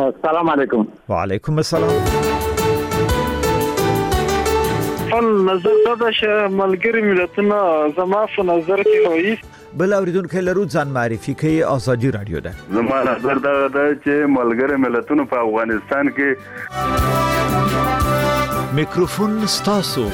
السلام علیکم. وعلیکم السلام. نظر دا چې ملګری ملتونه زما په نظر کې وایي بل اوریدونکو لرو ځان معرفي کوي. ازادي رادیو ده. زما نظر دا چې ملګری ملتونه په افغانستان کې میکروفون ستاسو.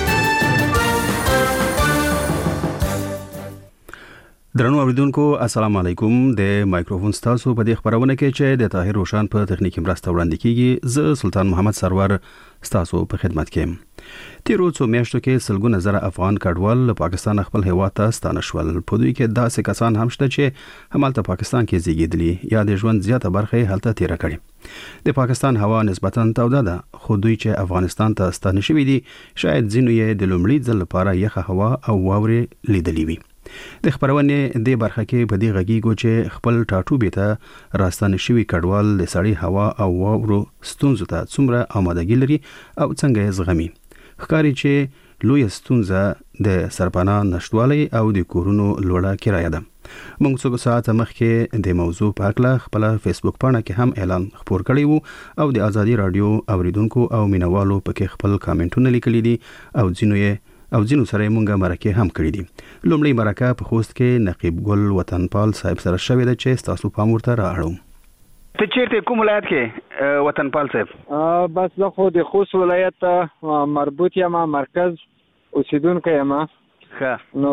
درنو اوریدونکو السلام علیکم. د مایکروفون ستاسو په دې خبرونه کې چې د طاهر روشن په تخنیکی مرسته وړاندې کیږي. زه سلطان محمد سرور ستاسو په خدمت کې یم. تیرو څو میاشتو کې سلګونه زره افغان کډوال له پاکستان خپل هیواد ته ستانه شول. په دوی کې داسې کسان هم شته چې همالته پاکستان کې زیږیدلي یا د ژوند زیاته برخه هلته تیر کړي. د پاکستان هوا نسبتاً توده ده، خو دوی چې افغانستان ته ستانه شوي دي شاید ځینو یې د لومړي ځل لپاره یخه هوا او واورې لیدلې وي. د خبرونې د برخه کې په دې غږیږو چې خپل ټاټوبې ته راستانه شوي کډوال د سړې هوا او واورو ستونزو ته څومره آمادګي لري او څنګه یې زغمي. ښکاري چې لوی ستونزه د سرپناه نشټوالي او د کورونو لوړه کرایه ده. موږ څو ساعت مخکې د موضوع په اړه خپل فیسبوک پاڼه کې هم اعلان خپور کړی وو او د ازادي رادیو اوریدونکو او مینوالو پکې خپل کامنټونه لیکلي دي او ځینو سره مونږه مرکه هم کړې دي. لومړی مرکه په خوست کې نقیب ګل وطنپال صاحب سره شوې ده چې تاسو پام ورته راوړم. ته چیرته کوم ولایت کې وطنپال صاحب؟ بس زه خو د خوست ولایت مربوط یم، مرکز اوسیدونکی یم. نو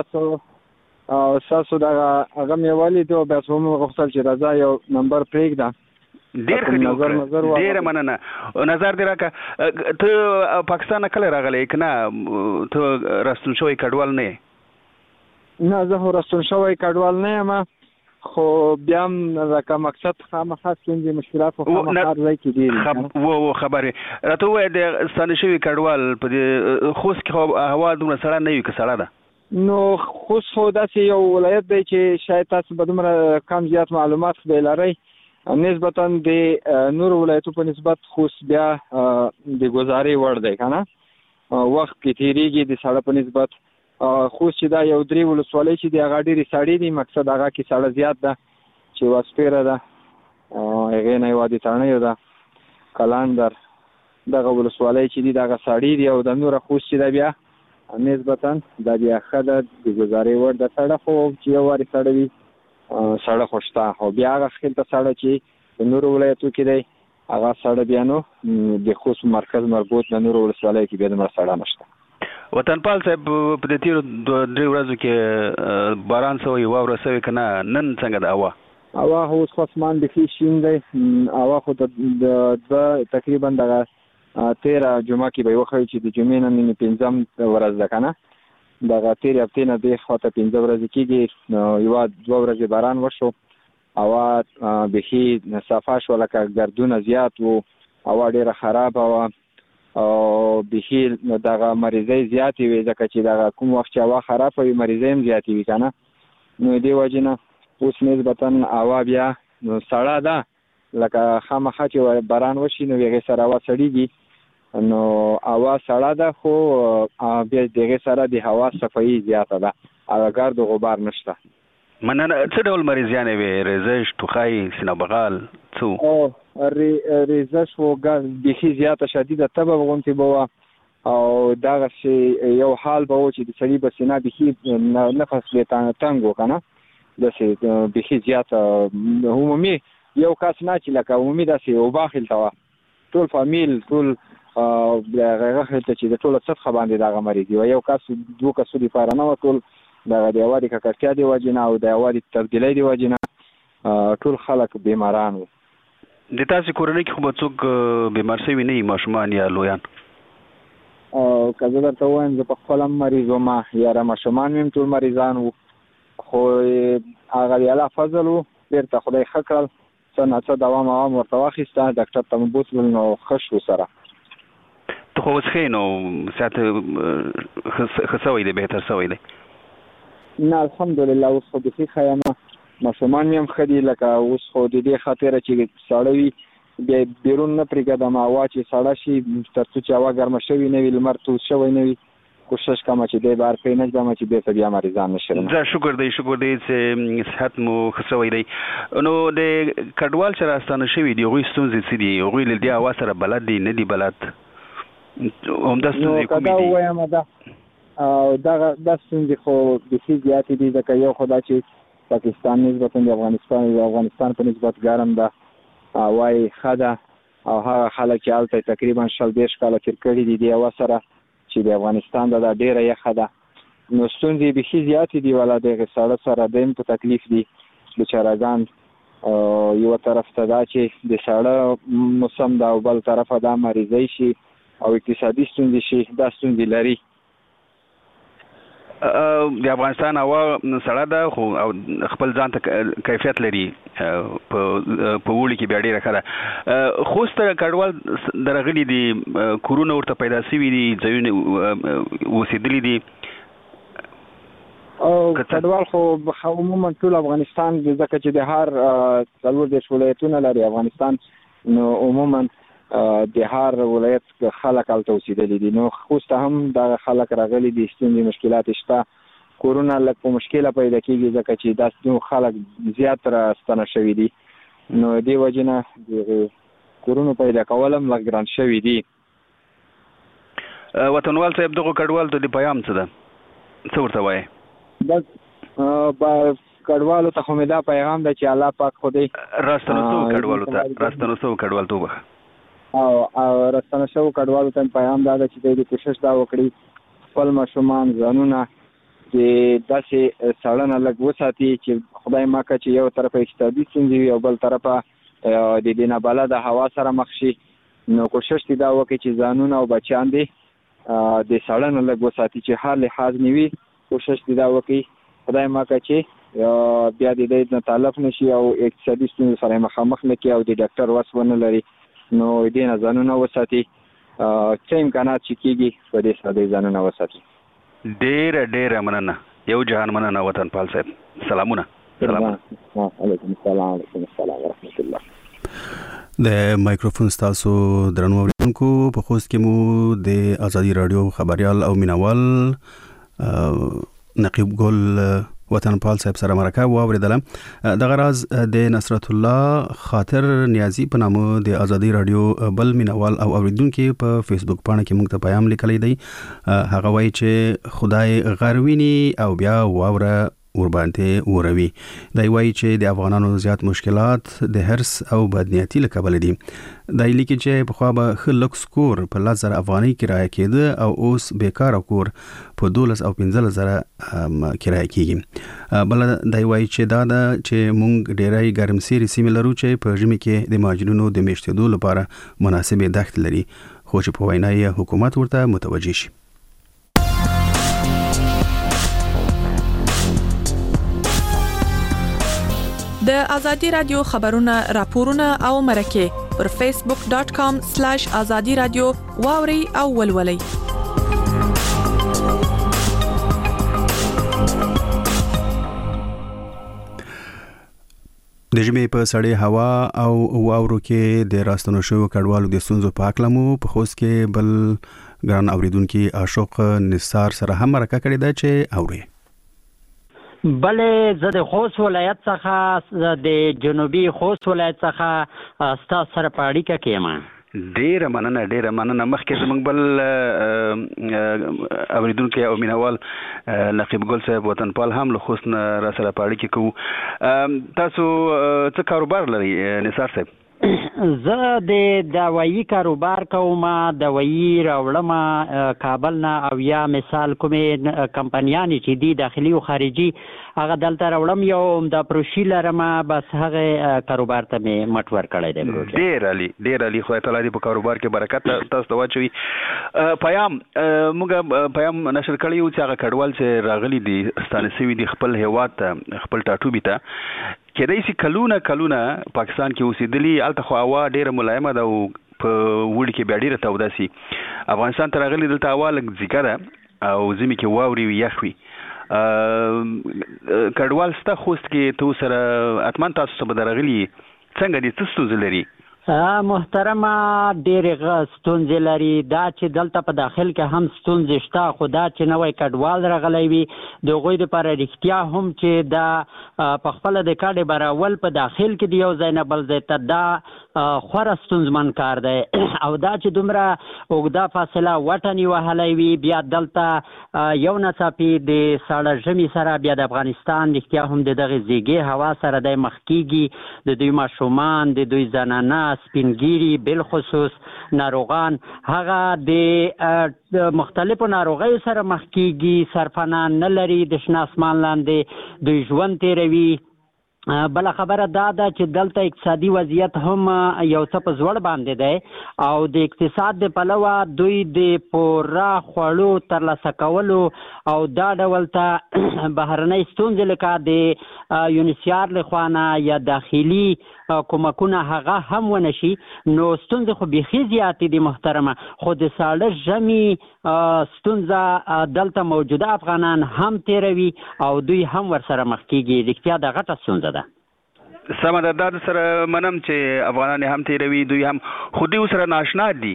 تاسو دا هغه مې ولیدو، بس هم غوښتل چې راځه یو نمبر پرېږده. ډیر ښه، ډیر مننه. نظر دې راکړه، ته پاکستان کله راغلی کنه؟ ته راستون شوی کډوال نه؟ نه، زه خو راستون شوی کډوال نه یم، خو بیا هم لکه مقصد خامخا ستونزې مشکلات خو خامخا هر ځای کې ډېرې. خبرې راته ووایه، د ستانه شوي کډوال په دې خوست کې هوا دومره سړه نه وي که سړه ده؟ نو خوست خو داسې یو ولایت دی چې شاید تاسو به دومره کم زیات معلومات به لرئ نسبتا د نورو ولایتو په نسبت. خوست بیا د ګزارې وړ دی که نه، وخت کې تېرېږي د سړه په نسبت. خوست چې دا یو 3 ولسوالۍ چې دی هغه ډېرې سړې دي، مقصد هغه کې سړه زیات ده چې واسپیره ده، هغې نه وادي تڼیو ده، کلندر، دغه ولسوالۍ چې دي دغه سړې دي. او د نوره خوست چې ده بیا نسبتا دا بیا ښه ده، د ګزارې وړ ده. سړه خو چې یو وارې سړه وي سړه خو شته، خو بیا هغه خیل ته سړه چې د نورو ولایتو کې دی هغه سړه بیا نو د خوست مرکز مربوط د نورو ولسوالیو کې بیا دومره سړه نشته. وطنپال صاحب، په دې تیرو 2-3 ورځو کې باران سوی، واوره سوی که نه؟ نن څنګه ده هوا؟ هوا خو اوس خو اسمان بیخي شین دی. هوا خو د تقریبا دغه 13 جمعه کې به وښیي چې د جمعې نه نن 5م ورځ ده که نه، دغه تېرې هفتې نه دې خواته 15 ورځې کېږي. یوه 2 ورځې باران وشو، هوا بیخي صفا شوه، لکه ګردونه زیات وو، هوا ډېره خرابه وه او بیخي دغه مریضۍ زیاتې وي، ځکه چې دغه کوم وخت چې هوا خرابه وي مریضۍ هم زیاتې وي که نه. نو دې وجې نه اوس نسبتا هوا بیا سړه ده، لکه خامخا چې باران وشي نو هغې سره هوا سړېږي. نو هوا سړه ده، خو بیا د هغې سره د هوا صفایي زیاته ده، هغه ګرد و غبار نشته. مننه. څه ډول مریضیانې وې؟ ریزش، ټوخی، سینه بغل، څه؟ ریزش و بیخي زیاته شدیده تبه غوندې به وه، او دغسې یو حال به و چې د سړي به سینه بیخي نفس یې تنګ و که نه، داسې بیخي زیاته عمومي یو کس نه چې لکه عمومي داسې وبا خلته وه، ټول فامیل، ټول هغه خلته چې د ټوله سطحه باندې دغه مریض وه. یو کس 2 کسو دپاره نه وه، ټول دغه د هوا د ککړتیا د وجې نه او د هوا د تبدیلۍ د وجې نه ټول خلک بیماران وو. د تاسې کورنۍ کې خو به څوک بیمار شوي نه وي، ماشومان یا لویان؟ که زه درته ووایم زه په خپله هم مریض وم، یاره ماشومان مې هم ټول مریضان وو، خو هغه د الله فضل وو، بېرته خدای ښه کړل، څه نه څه دوام ورته واخیسته، ډاکټر ته مو بوتلل نو ښه شو سره. ته خو اوس ښه نو صحت ښه سوی دی، بهتر سوی دی؟ نه الحمدلله اوس خو بیخي ښه یم، ماشومان مې هم ښه دي. لکه اوس خو د دې خاطره چې ساړه وي بیا بیرون نه پرېږدم، هوا چې ساړه شي تر څو چې هوا ګرمه شوې نه وي، لمر تود شوی نه وي، کوشش کوم چې د بار په نه ځم چې به بیا مریضان نشم. زه شکر دی چې صحت مو خسوي دی. نو د کډوال چې راستانه شوی دی غوي ستونزې څه دي؟ غوي له دې اواز سره بلد دي نه دي بلد؟ هم د ستونزې کومې دي؟ نو وایم دا ستونزې خو د سي زیاتې دي ځکه یو خدا چې پاکستان نسبت د افغانستان په نسبت ګرم ده وای خدا او هغه خلک چې الته تقریبا 40 کاله تیر کړي دي د وسره چې د افغانستان د ډیره یخ ده. نو ستونزې به شي زیاتې دي ولا د غساله سره دیم په تکلیف دي بیچارهګان. یو طرف ته دا چې د ساړه موسم دا او بل طرف دا مریضي شي او اقتصادي ستونزې شي دا ستونزې لري. د افغانستان هوا سړه ده خو خپل ځان ته کیفیت لري په وړي کې بیا ډیره ښه ده. خوست کډوال درغلي دي کورونه ورته پیدا شوي دي ځایونه اوسېدلي دي او کډوال خو عموما ټول افغانستان ځکه چې د هر څلور دیش ولایتونه لري افغانستان نو عموما د هر ولایت خلک الته اوسېدلي دي. نو خوست هم د خلک راغلي دي ستونزې مشکلات شته کورونه لږ په مشکله پیدا کیږي ځکه چې دا خلک زیات راستنه شوي دي نو دې وجه نه د کورونو پیدا کول هم لږ ګران شوي دي. وطنوال صاحب دغه کډوال ته د پیغام څه ده؟ څه ورته وایي؟ بس کډوالو ته خو مې دا پیغام ده چې الله پاک خدای راستنه شو کډوال ته او راستنه شو کډوالو ته پیغام دا ده چې دوی کوشش دا وکړي خپل ماشومان ځانونه چې داسې سړنه لږ وساتي چې خدای ماکه چې یو طرف اقتصادي ستونزې وي او بل طرفه د دې نه بلده هوا سره مخ شي. نو کوشش دا وکړي چې ځانونه او بچیان دي د سړنه لږ وساتي چې هر لحاظ نیوي. کوشش دا وکړي خدای ماکه چې بیا د دې نه تعلق نشي او اقتصادي ستونزې سره مخامخ نه کړي او د ډاکټر وس ونه لري. نو دې نه ځانونه وساتي څه امکانات چې کېږي په دې سره د ځانونه وساتي. ډېره مننه یو جهان مننه وطنپال صاحب. سلامونه. علیکم السلام ورحمت الله. د مایکروفون تاسو درنو اوریدونکو په خوست کې مو د ازادي رادیو خبريال او مینوال نقیب ګل وطنپال صاحب سره مرکه واوریدله. د غراز د نصرت الله خاطر نیازی په نامه د ازادي رادیو بل مینوال او اوریدونکو په فیسبوک باندې کې موږ ته پیغام لیکلی دی. هغه وایي چې خدای غروینی او بیا واوره ورباندې وروي. دا وایي چې د افغانانو زیات مشکلات د هرس او بدنیتی له کبل دي. دا لیکي چې په خو به خلک سکور په 1000 افغاني کرایه کېده او اوس بیکاره کور په 12 او 15000 کرایه کېږي. بل دا وایي چې دا چې مونږ ډېرای ګرمسيري سیمه لرو چې په ژمي کې د ماجرونو د میشتېدو لپاره مناسبه دښت لري خو چې په وینا یې حکومت ورته متوجه شي. د ازادي رادیو خبرونه راپورونه او مرکه پر facebook.com/azadi radio واوري او ولولي. د ژمي په سړې هوا او واورو کې د راستنو شو کډوالو د ستونزو په اړه مو په خوست کې بل ګران اوریدونکو اشوق نثار سره هم مرکه کړې ده چې اوري. بلې زه د خوست ولایت څخه د جنوبي خوست ولایت څخه ستاسو سره په اړیکه کې یم. ډېره مننه. مخکې زموږ بل اوریدونکو او مینوال نقیب ګل صاحب وطنپال هم له خوست نه را سره په اړیکه کوو. تاسو څه کاروبار لرئ نثار صاحب؟ زه د دوايي کاروبار کوم. دوايي راوړم کابل نه او یا مثال کومې کمپنیانې چې دي داخلي او خارجي هغه دلته راوړم یو د پروشي لرم بس هغه کاروبار ته مې مټ ور کړی دی. ډېر علي خدای تعالی دې په کاروبار کې برکت تاسو ته واچوي. موږ پیام نشر کړی یو چې هغه کډوال چې راغلي دي ستانه سوي دي خپل هیواد ته خپل ټاټوبي ته کېدای شي کلونه پاکستان کې اوسېدلي الته خو هوا ډېره ملایمه ده او په وړي کې بیا ډېره توده سي. افغانستان ته راغلي دلته هوا لږ ځیګه ده او ژمي کې واوري وي یخ وي. کډوال ستا خوست کې تو سره اتمن تاسو به درغلي څنګه دي څه ستونزې لري محترمه ډېرې ستونزې لري دا چې دلته په داخل کې هم ستونزې شته خو دا چې نوی کډوال راغلی وي د هغوی دپاره رښتیا هم چې دا په خپله د کډې براول په داخل کې د یو ځای نه بل ځای ته دا خورا ستونزمن کار دی او دا چې دومره اوږده فاصله وټنې وهلی وي بیا دلته یو ناڅاپي د ساړه ژمي سره بیا د افغانستان رښتیا هم د دغې زیږې هوا سره دی مخ کېږي د دوی ماشومان د دوی زنانه سپینګیري بالخصوص ناروغان هغه د مختلفو ناروغیو سره مخ کېږي سرپناه نه لري د شنه اسمان لاندې دوی ژوند تېروي بله خبره دا ده چې دلته اقتصادي وضعیت هم یو څه په زوړ باندې دی او د اقتصاد د پلوه دوی د پوره خوړو ترلاسه کولو او دا ډول ته بهرنۍ ستونزې لکه د یونیسیار له خوا نه یا داخلي کومکونه هغه هم ونه شي نو ستونزې خو بیخي زیاتې دي محترمه خو د ساړه ژمي ستونزه دلته موجوده افغانان هم تیروي او دوی هم ورسره مخ کېږي رښتیا د غټه ستونزه ده سمه ده دا سره منم چې افغانان هم تیروي دوی هم خو دوی سره ناشنا دي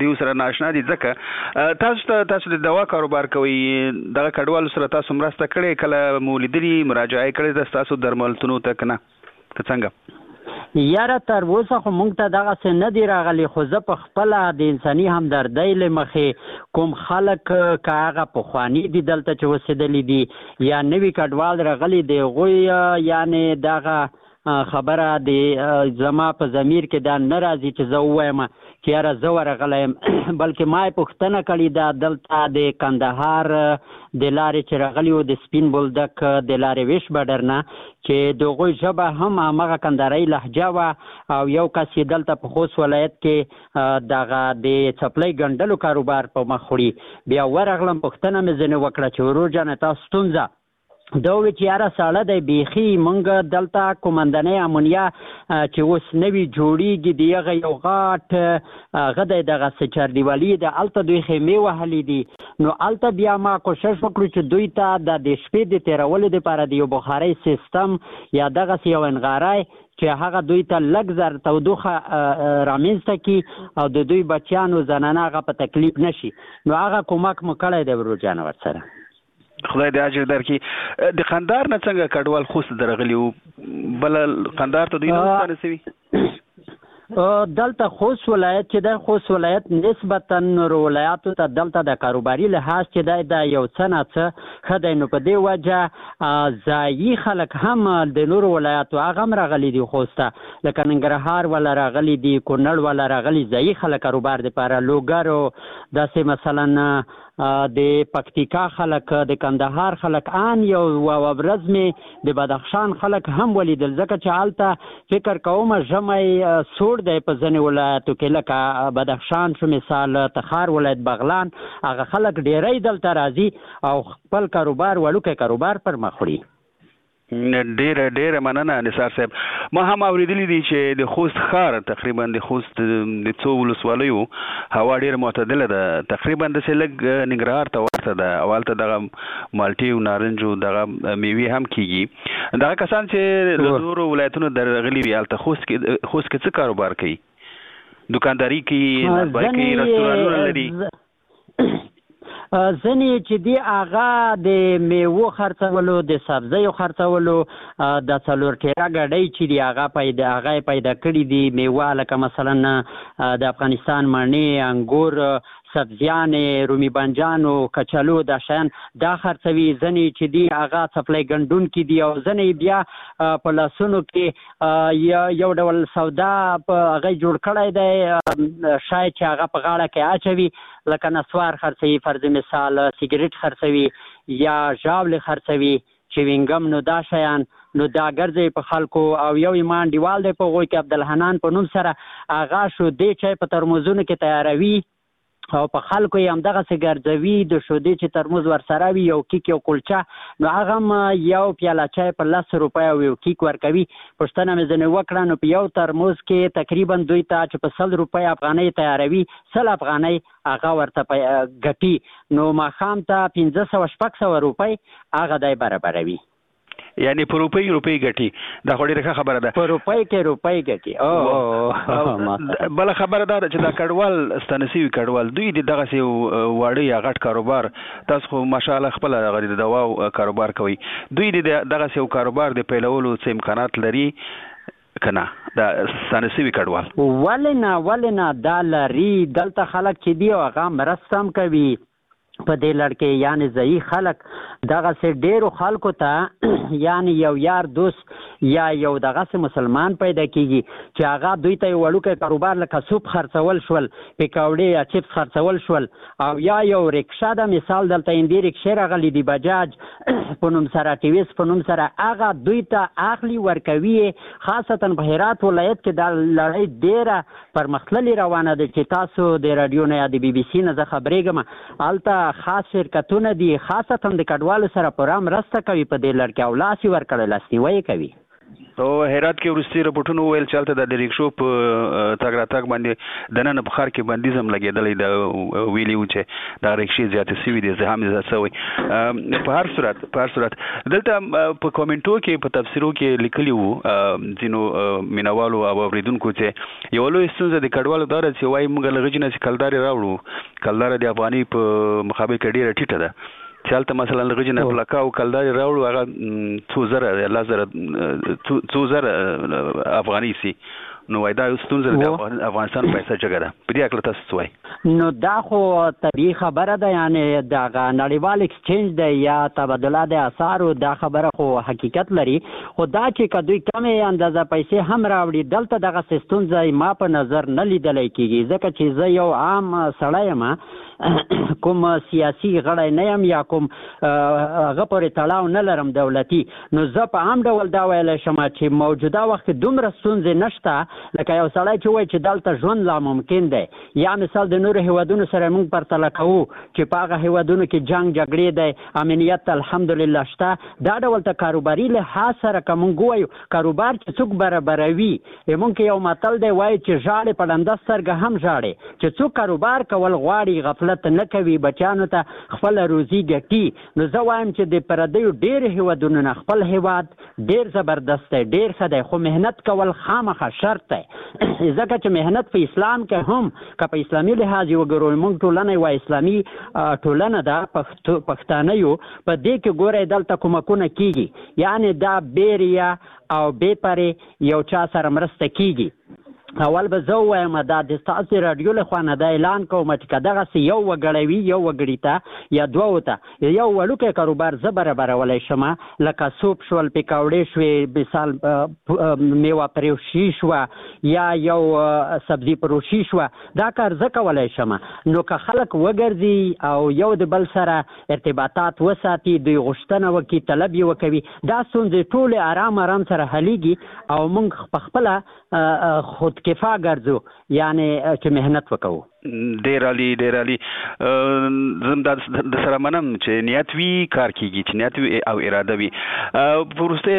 ځکه تاسو د دوا کاروبار کوئ دغه کډوالو سره تاسو مرسته کړې کله مو لیدلي مراجعه کړې ده ستاسو درملتونو ته که نه که څنګه یاره تر اوسه خو موږ ته دغسې نه دي راغلي خو زه په خپله د انساني همدردۍ له مخې کوم خلک که هغه پخواني دي دلته چې اوسېدلي دي یا نوي کډوال راغلي د هغوی یعنې دغه خبره د زما په ضمیر کې دا نه راځي چې زه ووایم چې یاره زه ورغلی یم بلکې ما یې پوښتنه کړې ده دلته د کندهار د لارې چې راغلي وو د سپین بولدک د لارې ویش بډر نه چې د هغوی ژبه هم همغه کندهارۍ لهجه وه او یو کس یې دلته په خوست ولایت کې دغه د څپلۍ ګنډلو کاروبار په مخ وړي بیا ورغلم پوښتنه مې ځینې وکړه چې ورور جانه تاسو ستونزه دا وی چې یاره ساړه دی بیخي موږ دلته کومندنۍ امونیا چې اوس نوي جوړیږي د هغه یو غټ هغه دی دغسې چاردیوالي د هلته دوی خیمې وهلي دي نو هلته بیا ما کوشش وکړو چې دوی ته د شپې د تېرولو دپاره د یو بخارۍ سیستم یا دغسې یو انغاری چې هغه دوی ته لږ زر تودوخه رامنځته کړي او د دوی بچیانو زنانه هغه په تکلیف نشي نو هغه کومک مو کړی دی ورور جانه ورسره خدای دې اجر درکړي د قندهار نه څنګه کډوال خوست درغلي وو بل قندهار ته دوی نه ورسوي دلته خوست ولایت چې د خوست ولایت نسبتا نورو ولایاتو ته دلته د کاروباري لحاظ چې د یو څه نه څه ښه دی نو په دې وجه ځایي خلک هم د نورو ولایاتو هغه هم راغلي دي خوست ته لکه ننګرهار والا راغلي دي کونړ والا راغلي ځایي خلک کاروبار دپاره لوګرو داسې مثلا د پکتیکا خلک د کندهار خلک ان یو ورځ مې د بدخشان خلک هم ولیدل ځکه چې هلته فکر کوم ژمی سوړ دی په ځینې ولایاتو کې لکه بدخشان شو مثال تخار ولایت بغلان هغه خلک ډیری دلته راځي او خپل کاروبار وړوکی کاروبار پر مخ وړي ډیره مننه نثار صاحب ما هم اوریدلی دي چې د خوست ښار تقریبا د خوست د څو ولسوالیو هوا ډیره معتدله ده تقریبا داسې لږ ننګرهار ته ورته ده او هلته دغه مالټې او نارنج او دغه میوې هم کیږي دغه کسان چې له نورو ولایتونو درغلي وي هلته خوست کې څه کاروبار کوي دوکانداري کوي نسباري کوي رستورانونه لري ځینې چې دی هغه د میوو خرڅولو د سبزیو خرڅولو د څلور ټیره ګاډۍ چې دی هغه پیدا کړي دي میوه لکه مثلا د افغانستان مڼې انګور سبزیانې رومي بانجانو کچالو دا شیان دا خرڅوي ځینې چې دی هغه څپلۍ ګنډونکي دي او ځینې بیا په لاسونو کې یو ډول سودا په هغه جوړ کړی دی شاید چې هغه په غاړه کې اچوي لکه نسوار خرڅوي فرض مثال سیګریټ خرڅوي یا ژاولې خرڅوي چوینګم نو دا شیان نو دا ګرځي په خلکو او یو ایمان دیوال دی په هغوی کې عبدالحنان په نوم سره هغه شودې چای په ترموزونو کې تیاروي او په خلکو یې همدغسې ګرځوي د شودې چې ترموز ورسره وي یو کیک یو کلچه نو هغه هم یو پیاله چای په 10 روپۍ او یو کیک ورکوي پوښتنه مې ځینې وکړه نو په یو ترموز کې تقریبا دوی ته چې په 100 روپۍ افغانۍ تیاروي 100 افغانۍ هغه ورته ګټي نو ماښام ته 1500 شپږ سوه روپۍ هغه دی برابروي یعنی په روپۍ ګټي دا خو ډیره خبره ده په روپۍ ګټي او بل خبره ده چې دا کډوال ستانسي کډوال دوی دغه سي واړی غټ کاروبار تاسو خو ماشاءالله خپل غری د دوا کاروبار کوي دوی دغه سي کاروبار د پیلولو څه امکانات لري کنه دا ستانسي کډوال ولنا دا لري دلته خلک چې دی هغه مرستم کوي په دې لړکې یعنی ځای خلک دغه سه ډیرو خلکو ته یعنی یو یار دوست یا یو دغه سه مسلمان پیدا کیږي چې هغه دوی ته وړوکې کاروبار لکه سوپ خرڅول شول پکوړې یا چپس خرڅول شول او یا یو رکشا د مثال دلته اندی رکشا راغلی دی بجاج په نوم سره ټیویس په نوم سره هغه دوی ته اخلي ورکوي خاصتا په هرات ولایت کې د لړۍ ډیره پرمختللي روانه ده چې تاسو د رادیو نه یا د بي بي سي نه خبرېږم الته خاص شرکتونه دي خاصتا د کډوالو سره پرام راسته کوي په دې لړ کې او لاسي ورکړل لاستیوي کوي او هرات کې ورستي رپورټونه ویل چلته د ریکشو په تاګ راتاګ باندې د نن په خار کې بندیزم لګیدلې د ویلیو چې د ریکشې زیاتې سوي دي زه هم زه سوي په هر صورت دلته په کومنټو کې په تفسیرو کې لیکلی وو ځینو مینوالو او اوریدونکو چې یو لوی ستونزه د کډوالو دار چې وایي موږ لږ نه کلداري راوړو کلدار د افغاني په مقابل کې ډیره ټیټه ده چالت مثلا لغجنه پلاکاو کلداري راوړو هغه 2000 افغاني سي نو وای دا ستونزه د افغانستان پیسې جګړه په دې اړه تاسو وایي نو دا خو طبيعي خبره ده یعنی دا نړیوال ایکسچینج دی یا تبادله د اسعارو دا خبره خو حقیقت لري خو دا چې کدوې کمې اندازه پیسې هم راوړي دلته دغه ستونزه ما په نظر نه لیدل کېږي ځکه چې زه یو عام سړی یم کوم سیاسي غړی نه یم یا کوم هغه پورې تړاو نه لرم دولتي نو زه په عام ډول دا ویلی شم چې موجوده وخت دومره ستونزې نشته لکه یو سړی چې وایي چې دلته ژوند لا ممکن دی یا مثال د نورو هیوادونو سره موږ پرتله کوو چې په هغه هیوادونو کې جنګ جګړې دی امنیت الحمدلله شته دا ډول ته کاروباري لحاظ سره که موږ ووایو کاروبار چې څوک برابروي موږ کې یو متل دی وایي چې ژاړې په ړنده سترګه هم ژاړې چې څوک کاروبار کول غواړي غفلت نه کوي بچانو ته خپل روزي ګټي نو زه وایم چې د پردیو ډېر هیوادونو نه خپل هیواد ډېر زبردست دی ډېر ښه دی خو محنت کول خامخا شرط دی ځکه چې محنت په اسلام کې هم که په اسلامي لحاظ وګورو موږ ټولنه یوه اسلامي ټولنه ده پښتانه یو په دې کې ګورئ دلته کومکونه کیږي یعنی دا بیریا او بې پرې یو چا سره مرسته کیږي اول به زه ووایم دا د ستاسو راډیو له خوا نه دا اعلان کوم چې که دغسې یو وګړی وي یو وګړي ته یا دوو ته یو وړوکی کاروبار زه برابرولی شم لکه سوپ شول پکوړې شوې مثال میوه پروشي شوه یا یو سبزي پروشي شوه دا کار زه کولی شم نو که خلک وګرځي او یو د بل سره ارتباطات وساتي دوی غوښتنه وکړي طلب یې وکوي دا ستونزې ټولې آرام سره حلیږي او موږ په خپله خود کفا ګرځو یعنی چې محنت وکړو ډیر علي زم د سره منم چې نیت وی کار کیږي چې نیت وی او اراده وی پرسته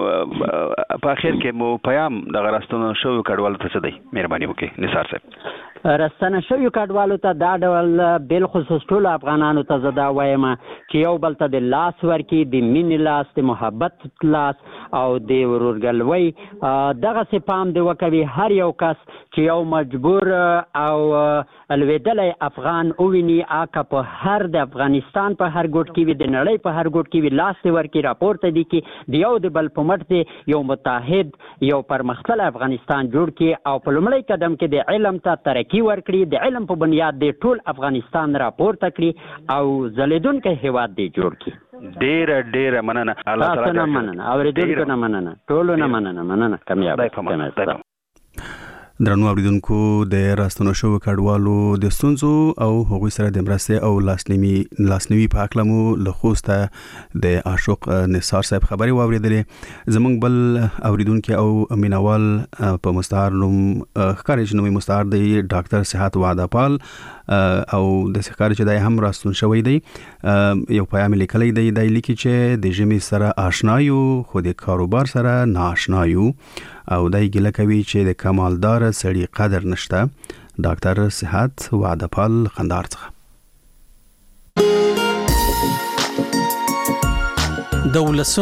په اخر کې مو پیام د غراستونو شو کډوال ته څه دی مهرباني وکړئ نثار صاحب راستنه شوی کډوالو ته دا ډول بل خصوص ټول افغانانو ته زدا وایم چې یو بل ته د لاس ورکی د مینې لاس د محبت لاس او د ورورګلوي دغه سي پام دی وکوي هر یو کس چې یو مجبور او الویدلی افغان اوویني آکا په هر د افغانستان په هر ګوټ کې وي د نړۍ په هر ګوټ کې وي لاس دی ورکي راپورته دي کې د یو د بل په مټ دی یو متحد یو پرمختللی افغانستان جوړ کړي او په لومړی قدم کې د علم ته ترقي ورکړي د علم په بنیاد د ټول افغانستان راپورته کړي او ځلیدونکی هیواد دی جوړ کړي ډیره مننه الله تعالی نه مننه اوریدونکو نه مننه ټولو نه مننه کامیاب درنو اوریدونکو د راستنو شو کډوالو د ستونزو او هغوی سره د مرستې او لاسنیوي په اړه مو له خوسته د عاشق نثار صاحب خبري واوریدلې زمونږ بل اوریدونکو او مینوال په مستعار نوم ښکاري چې نومي مستعار دی ډاکټر صحت وعده پال او د ښکاري چې دای هم راستون شوی دی یو پیغام لیکلی دی د لیکي چې د جمی سره آشنایو خو د کاروبار سره ناشنایو او دای ګله کوي چې د کمالدار سړي قدر نشته ډاکټر صحت وعده پال خندار څخه د ولسونو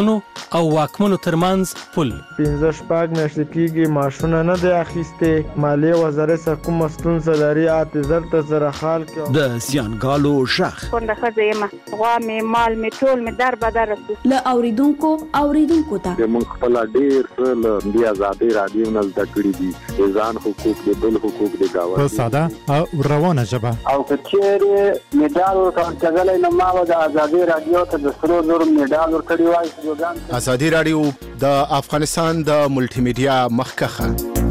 او واکمنو ترمنځ پل. 15 میاشتې کېږي ماشونه نه دی اخیستې. مالیې وزارت څخه کومه ستونزه لري اعتذار ته سره حال کړو. د زیانګالو شخ کونډه ښځه یم، غوا مې مال مې ټول مې در بدر رسو. له اوریدونکو ته موږ خپل ډېر له دې آزادۍ رادیو نه زده کړي دي د ځان حقوق د بل حقوق د گاونډي په ساده او روانه ژبه. او کچېرې میډال ورکړل کېدلای نو ما د آزادۍ رادیو ته د سرو زرو میډال ورکړی وای. آزادۍ رادیو د افغانستان د ملټي میډیا مخکخه.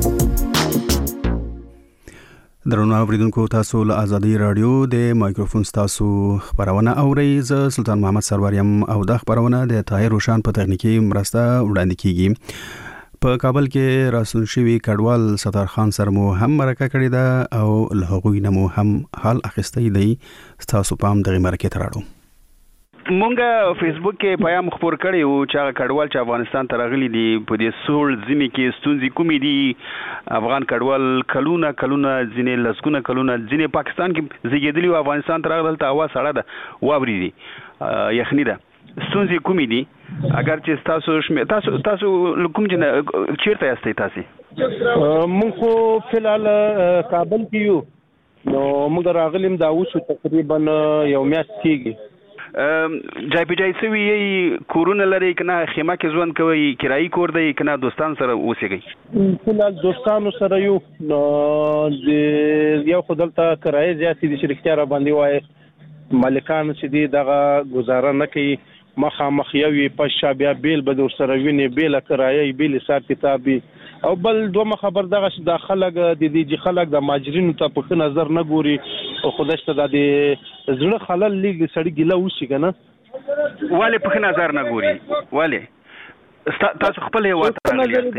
درنو اوریدونکو تاسو له آزادۍ رادیو د مایکروفون تاسو خبرونه اورئ. زه سلطان محمد سرور یم او د خبرونه د طاهر روشان په تخنیکی مرسته وړاندې کیږي. په کابل کې راسون شوی کډوال ستار خان سره مو هم مرکه کړې ده او له هغوی نه مو هم حال اخیستی دی. تاسو پام دغه مرکه ته راړو. مونږه فیسبوک کې پیغام خبر کړی او چې کډوال چې افغانستان ته راغلي دي په دې سول ځینې کې ستونزې کومې دي. افغان کډوال کلونه ځینې لسګونه کلونه ځینې پاکستان کې زیږیدلي او افغانستان ته راغلل ته هوا سړه ده واوري دي یخني ده ستونزې کومې دي. اگر چې تاسو کوم چیرته یاستئ تاسو؟ مونږ خو فلحال کابل کې یو نو موږ راغلیم دا اوس تقریبا یو میاشت کېږي. جای په جای سوي کورونه لري کنه خیمه کې ژوند کوي کرایي کور دی کنه دوستان سره اوسېږي؟ فلحال دوستانو سره یو نو یو خدلته کرایي زیاتې دي شرکتیا را باندې وای مالکان چې دي دغه گزاره نه کوي مخامخ یوې پښه بیا بیل به در سره ویني بیل کرایي بیل حساب کتابي او بل دوه خبر دغه د خلک د دې خلک د ماجرینو ته په نظر نه ګوري او خدای ته د زړه خلل لګ سړی ګیله وشي کنه والے په نظر نه ګوري. والے تاسو خپل هوا ته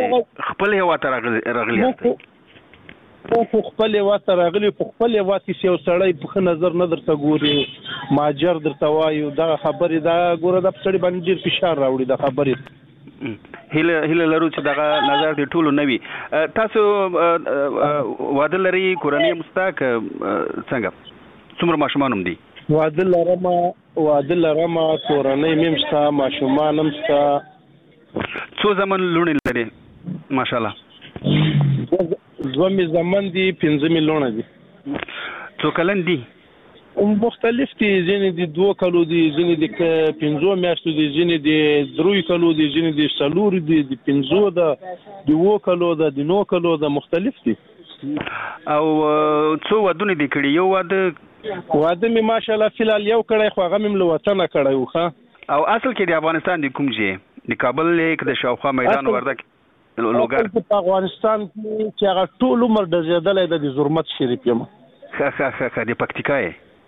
راغلی په خپل هوا ته راغلی په خپل هوا کې یو سړی په نظر نه درته ګوري ماجر درته وایو دا خبرې دا ګوره د سړی باندې ډیر فشار راوړي د خبرې هله لرو چې دغه نظر دی ټولو نوي. تاسو واده لري کورنۍ مستاک څنګه څومره ماشومان هم دي؟ واده لرم کورنۍ مې شته ماشومان هم شته. څو زمن لونې لري؟ ماشاءالله دوه مې زمن دي 15 لونه دي. څو کلن دي؟ مختلف دي ځینې دي 2 کلو دي ځینې دي 15 میاشتو دي ځینې دي 3 کلو دي ځینې دي 4 دي 15 ده 2 کلو ده 9 کلو ده مختلف دي. او څو ودونه دي کړي؟ یو واده مې ماشاءالله فلحال یو کړی خو هغه مې له وطنه کړی و. او اصل کې د افغانستان د کوم ځای؟ د کابل لیک د شاوخوا میدان وردک لوګر په افغانستان کې چې هغه ټول عمر د زیادلې د زرمت شریف یم. ښه د پکتیکا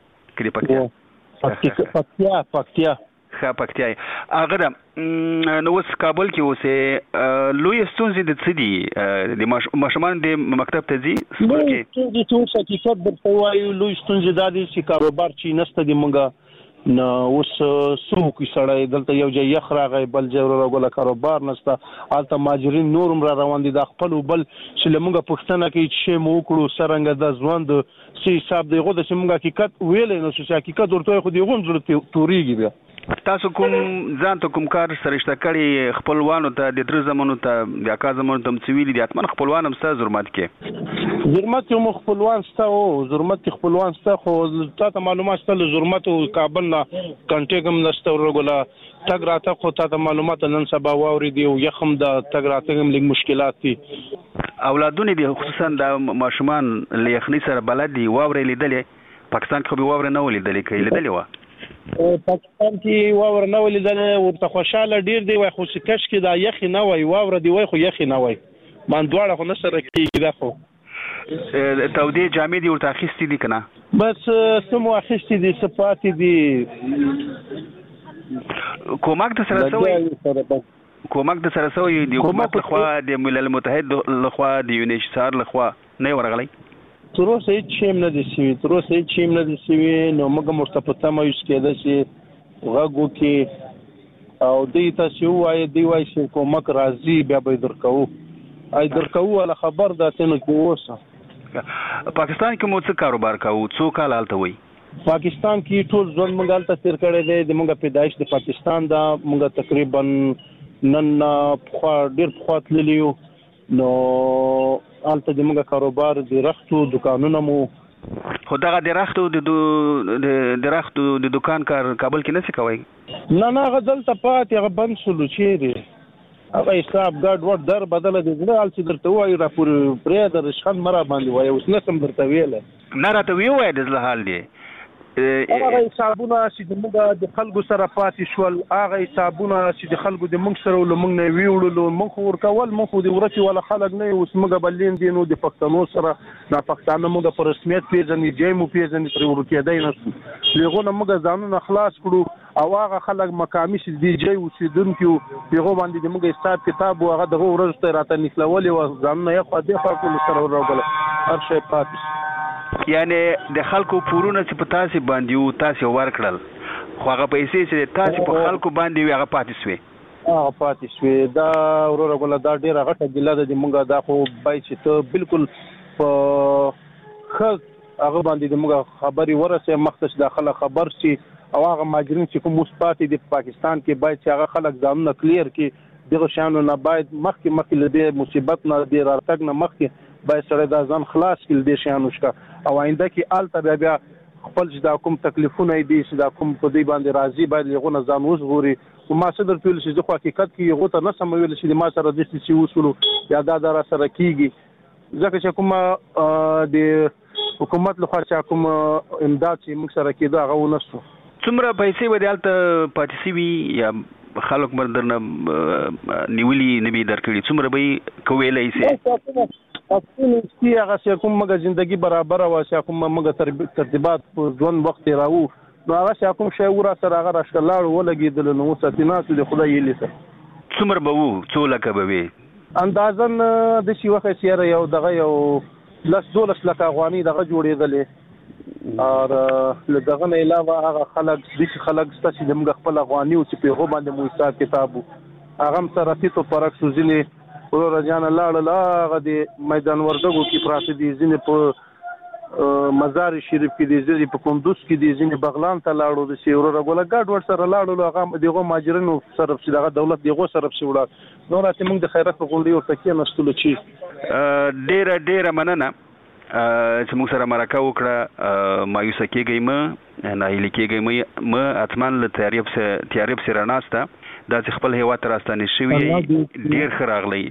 پکتیا هغه د نو اوس کابل کې اوسې لوی ستونزې د څه دي؟ د ماشومان د مکتب ته ځي ستونزې ټول حقیقت درته وایو لوی ستونزې دا دي چې کاروبار چې نشته دی مونږه نو اوس څوک سړی دلته یو ځای یخ راغی بل ځای راغله کاروبار نشته هلته ماجرین نورم را روان دي د خپل بل چې لمونږه پښتنه کې چې مو وکړو سرنګ د ژوند سی حساب دی غو د چې حقیقت ویلې نو چې حقیقت ورته خو دی غون ضرورت توريږي بیا. تاسو کوم ځان ته کوم کار سرشته کړی خپلوانو ته د تر زمانو ته د اکا زمانو ته مڅویلی دي اتمن خپلوان هم ستاسو ضرورت کې ضرورت یو خپلوان ستاسو ضرورت خپلوان ستاسو خو تاسو معلومات ستاسو ضرورت کابل نه کنټیګ هم نشته ورغلا تګ راته خو تاسو معلومات نن سبا واوري دی یخم د تګ راته هم لږ مشکلات دي. اولادونه دي خصوصا د ماشومان له یخني سره بلد دي واوري لیدلې پاکستان کې به واوري نه ولیدلې کې لیدلې و پاکستان کې واور نه ولیدلې ورته خوشاله ډیر دی وای خو کش کې دا یخ نه وای واور دی وای خو یخ نه وای مان دواړه خو نسره کېږي دا خو تودې جامې دي ورته اخیستې دي کنه بس سمو اخیستې دي صفاتې دي کومک د سره سوی دی حکومت لخوا د ملل متحد لخوا د یونیسار لخوا نه ورغلی تر اوسه هیڅ شی نه دي سوي نو موږ مرتبطه مې یوز کېده چې غوږو کې او دې تاسو وایي چې کومک راځي بیا به درکو ولا خبر داتې نو کې اوسه. پاکستان کې مو څه کاروبار کوو څو کال حالت وای؟ پاکستان کې ټول ځون موږ حالت تیر کړی دی د موږ پیدایش د پاکستان دا موږ تقریبا نن ډیر پخوا تللیو نو الته د موږ کاروبار د رختو دکانونه مو خو دغه د رختو د دکان کار کابل کې نشي کوي نه غزل ته پاتې هغه بند شلو چیرې هغه حساب ګډ وډ در بدله دي زړه الڅ درته وایي را پرې در شخن مرا باندې وایي اوس نسم درته ویله نه راته وایي د زړه حال دی هغه حسابونه چې موږ د خلکو سره پاتې شول هغه حسابونه چې د خلکو د موږ سره ول موږ نه ویوړلو موږ ورکول موږ د ورته ولا خلک نه اوس موږ بلین دي نو د پښتنو سره نه پښتانه موږ په رسمیت پیژنې جېمو پیژنې تر ورکېدای نه لغونه موږ ځانونه خلاص کړو او هغه خلک مقامي چې دی جې اوسیدونکو پیغو باندې د موږ حساب کتاب او هغه دغه ورځ ته راته نکلولې و ځانونه یې خو دې خلکو سره ورغله هر شي پاتې یعنی د خلکو پورونه چې په تاسو باندې یو تاسو ورکړل خو هغه پیسې چې تاسو په خلکو باندې وي هغه پاتې شوي دا ورغله دا ډیره غټه ګیله ده د موږ دا خو بای چې ته بالکل په خل هغه باندې د موږ خبري ورسه مختص داخله خبر شي او هغه ماجرین چې کوم مثبت دي په پاکستان کې باید چې هغه خلک ځانونه کلیر کړي دغه شانو نه باید مخکې له مصیبت نه دی راتګ نه مخکې باید سره د ځان خلاص کړي د شانو شکا او آینده کې آلته بیا خپل چې دا کوم تکلیفونه دي چې دا کوم په دې باندې راضي باید لغونه ځان وزغوري او ما صدر ټول چې ځکه حقیقت کې یو ته نه سمویل چې ما سره د سې وصولو یا دا در سره کیږي ځکه چې کوم د حکومت لخوا چې کوم امداد چې موږ سره کېده هغه ونسو څومره پیسې ودالته پاتې سوي یا خلک مردرنه نیولي نبی درکړي څومره به کویلای سي اصل کی هغه چې کوم موږ ژوندۍ برابر او چې کوم موږ ترتیبات په ځوان وخت راو نو هغه چې کوم شی ورا سره هغه راشکلاړ ولګیدل نو ستینات د خدای یې لیسه څومره به وو څو لکه به وي اندازن د شي وخت سیاره یو دغه یو 12 لک افغاني دغه جوړېدل او دغه نه علاوه هغه خلک ستاسو د موږ خپل افغاني او چې په هو باندې مو حساب کتابو هغه سره تیتو فرق سوزلي ورو رجان لاړ هغه د میدان وردګو کې پراته دي ځینې په مزار شریف کې دي ځینې په کندوز کې دي ځینې بغلان ته لاړو د سی ورو رګول ګډ ور سره لاړو هغه دغه ماجرینو سره چې دغه دولت دغه سره چې وړه نو راته موږ د خیرات په غونډې ورته کې نستلو چی ډیره مننه چې موږ سره مرکه وکړه مایوسه کېږئ مه ناهیلي کېږئ مه اتمن له تیارب سره ناسته دا چې خپل هیواد ته راستانه شوی ډیر خراغلی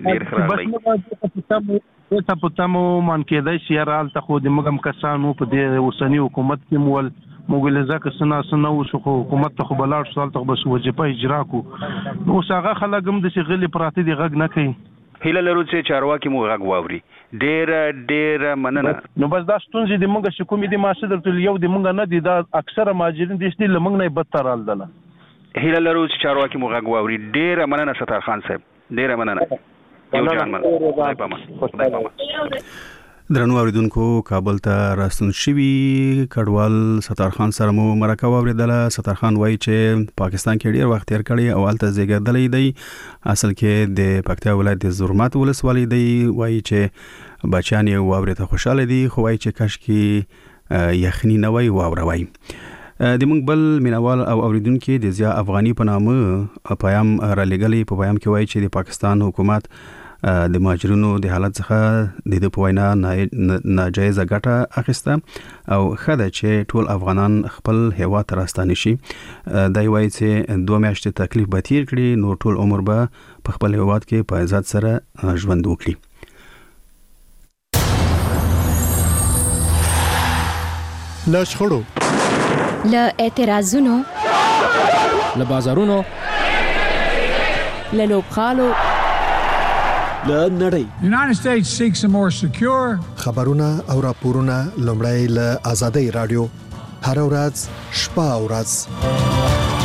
ته په تاسو مان کېدای شي رال ته خو د مګم کسانو په دې اوسنی حکومت کې مول موګلزه کسنا سنو شو حکومت ته خو بلاړ سوال ته بس وجبه اجرا کو نو څنګه خلګم د شغلې پراته دي غږ نه کوي هیله لرو چې چارواکي مو غږ واوري ډیر مننه نو بس دا ستونزې د موږ شکومې د ماسه درته یو د موږ نه دي دا اکثره ماجرین د شتي لمنګ نه بدتر حال ده هیله لرو چې چارواکي مو غږ واوري ډیر مننه ستار خان صاحب ډیر مننه یو جان من خدای پامان درنو اوریدونکو کابل ته راستون شوی کډوال ستار خان سره مو مرکه واوریدله ستار خان وایي چې پاکستان کې ډیر وخت تیر کړی او الته زیږیدلی دی اصل کې د پکتیا ولایت د زرمات ولسوالۍ دی وایي چې بچیان یې واورې ته خوشاله دي خو وایي چې کاش کې یخني نه وای واوروي د موږ بل مینوال او اوریدونکو د زیا افغاني په نامه پیام را لګلې په پیام کې وایي چې د پاکستان حکومت د مهاجرینو د حالت څخه د په وینا ناجایزه ګټه اخیسته او خدای چې ټول افغانان خپل هیواد ته راستانه شي دا وایي چې 2 میاشتې تکلیف به تیر کړي نو ټول عمر به په خپل هیواد کې په عزت سره ژوند وکړي لا شخړو له اعتراضونو له بازارونو له لوبخالو له نړۍ United States seeks a more secure خبرونه او راپورونه لومړی له آزادۍ رادیو هر ورځ شپه او ورځ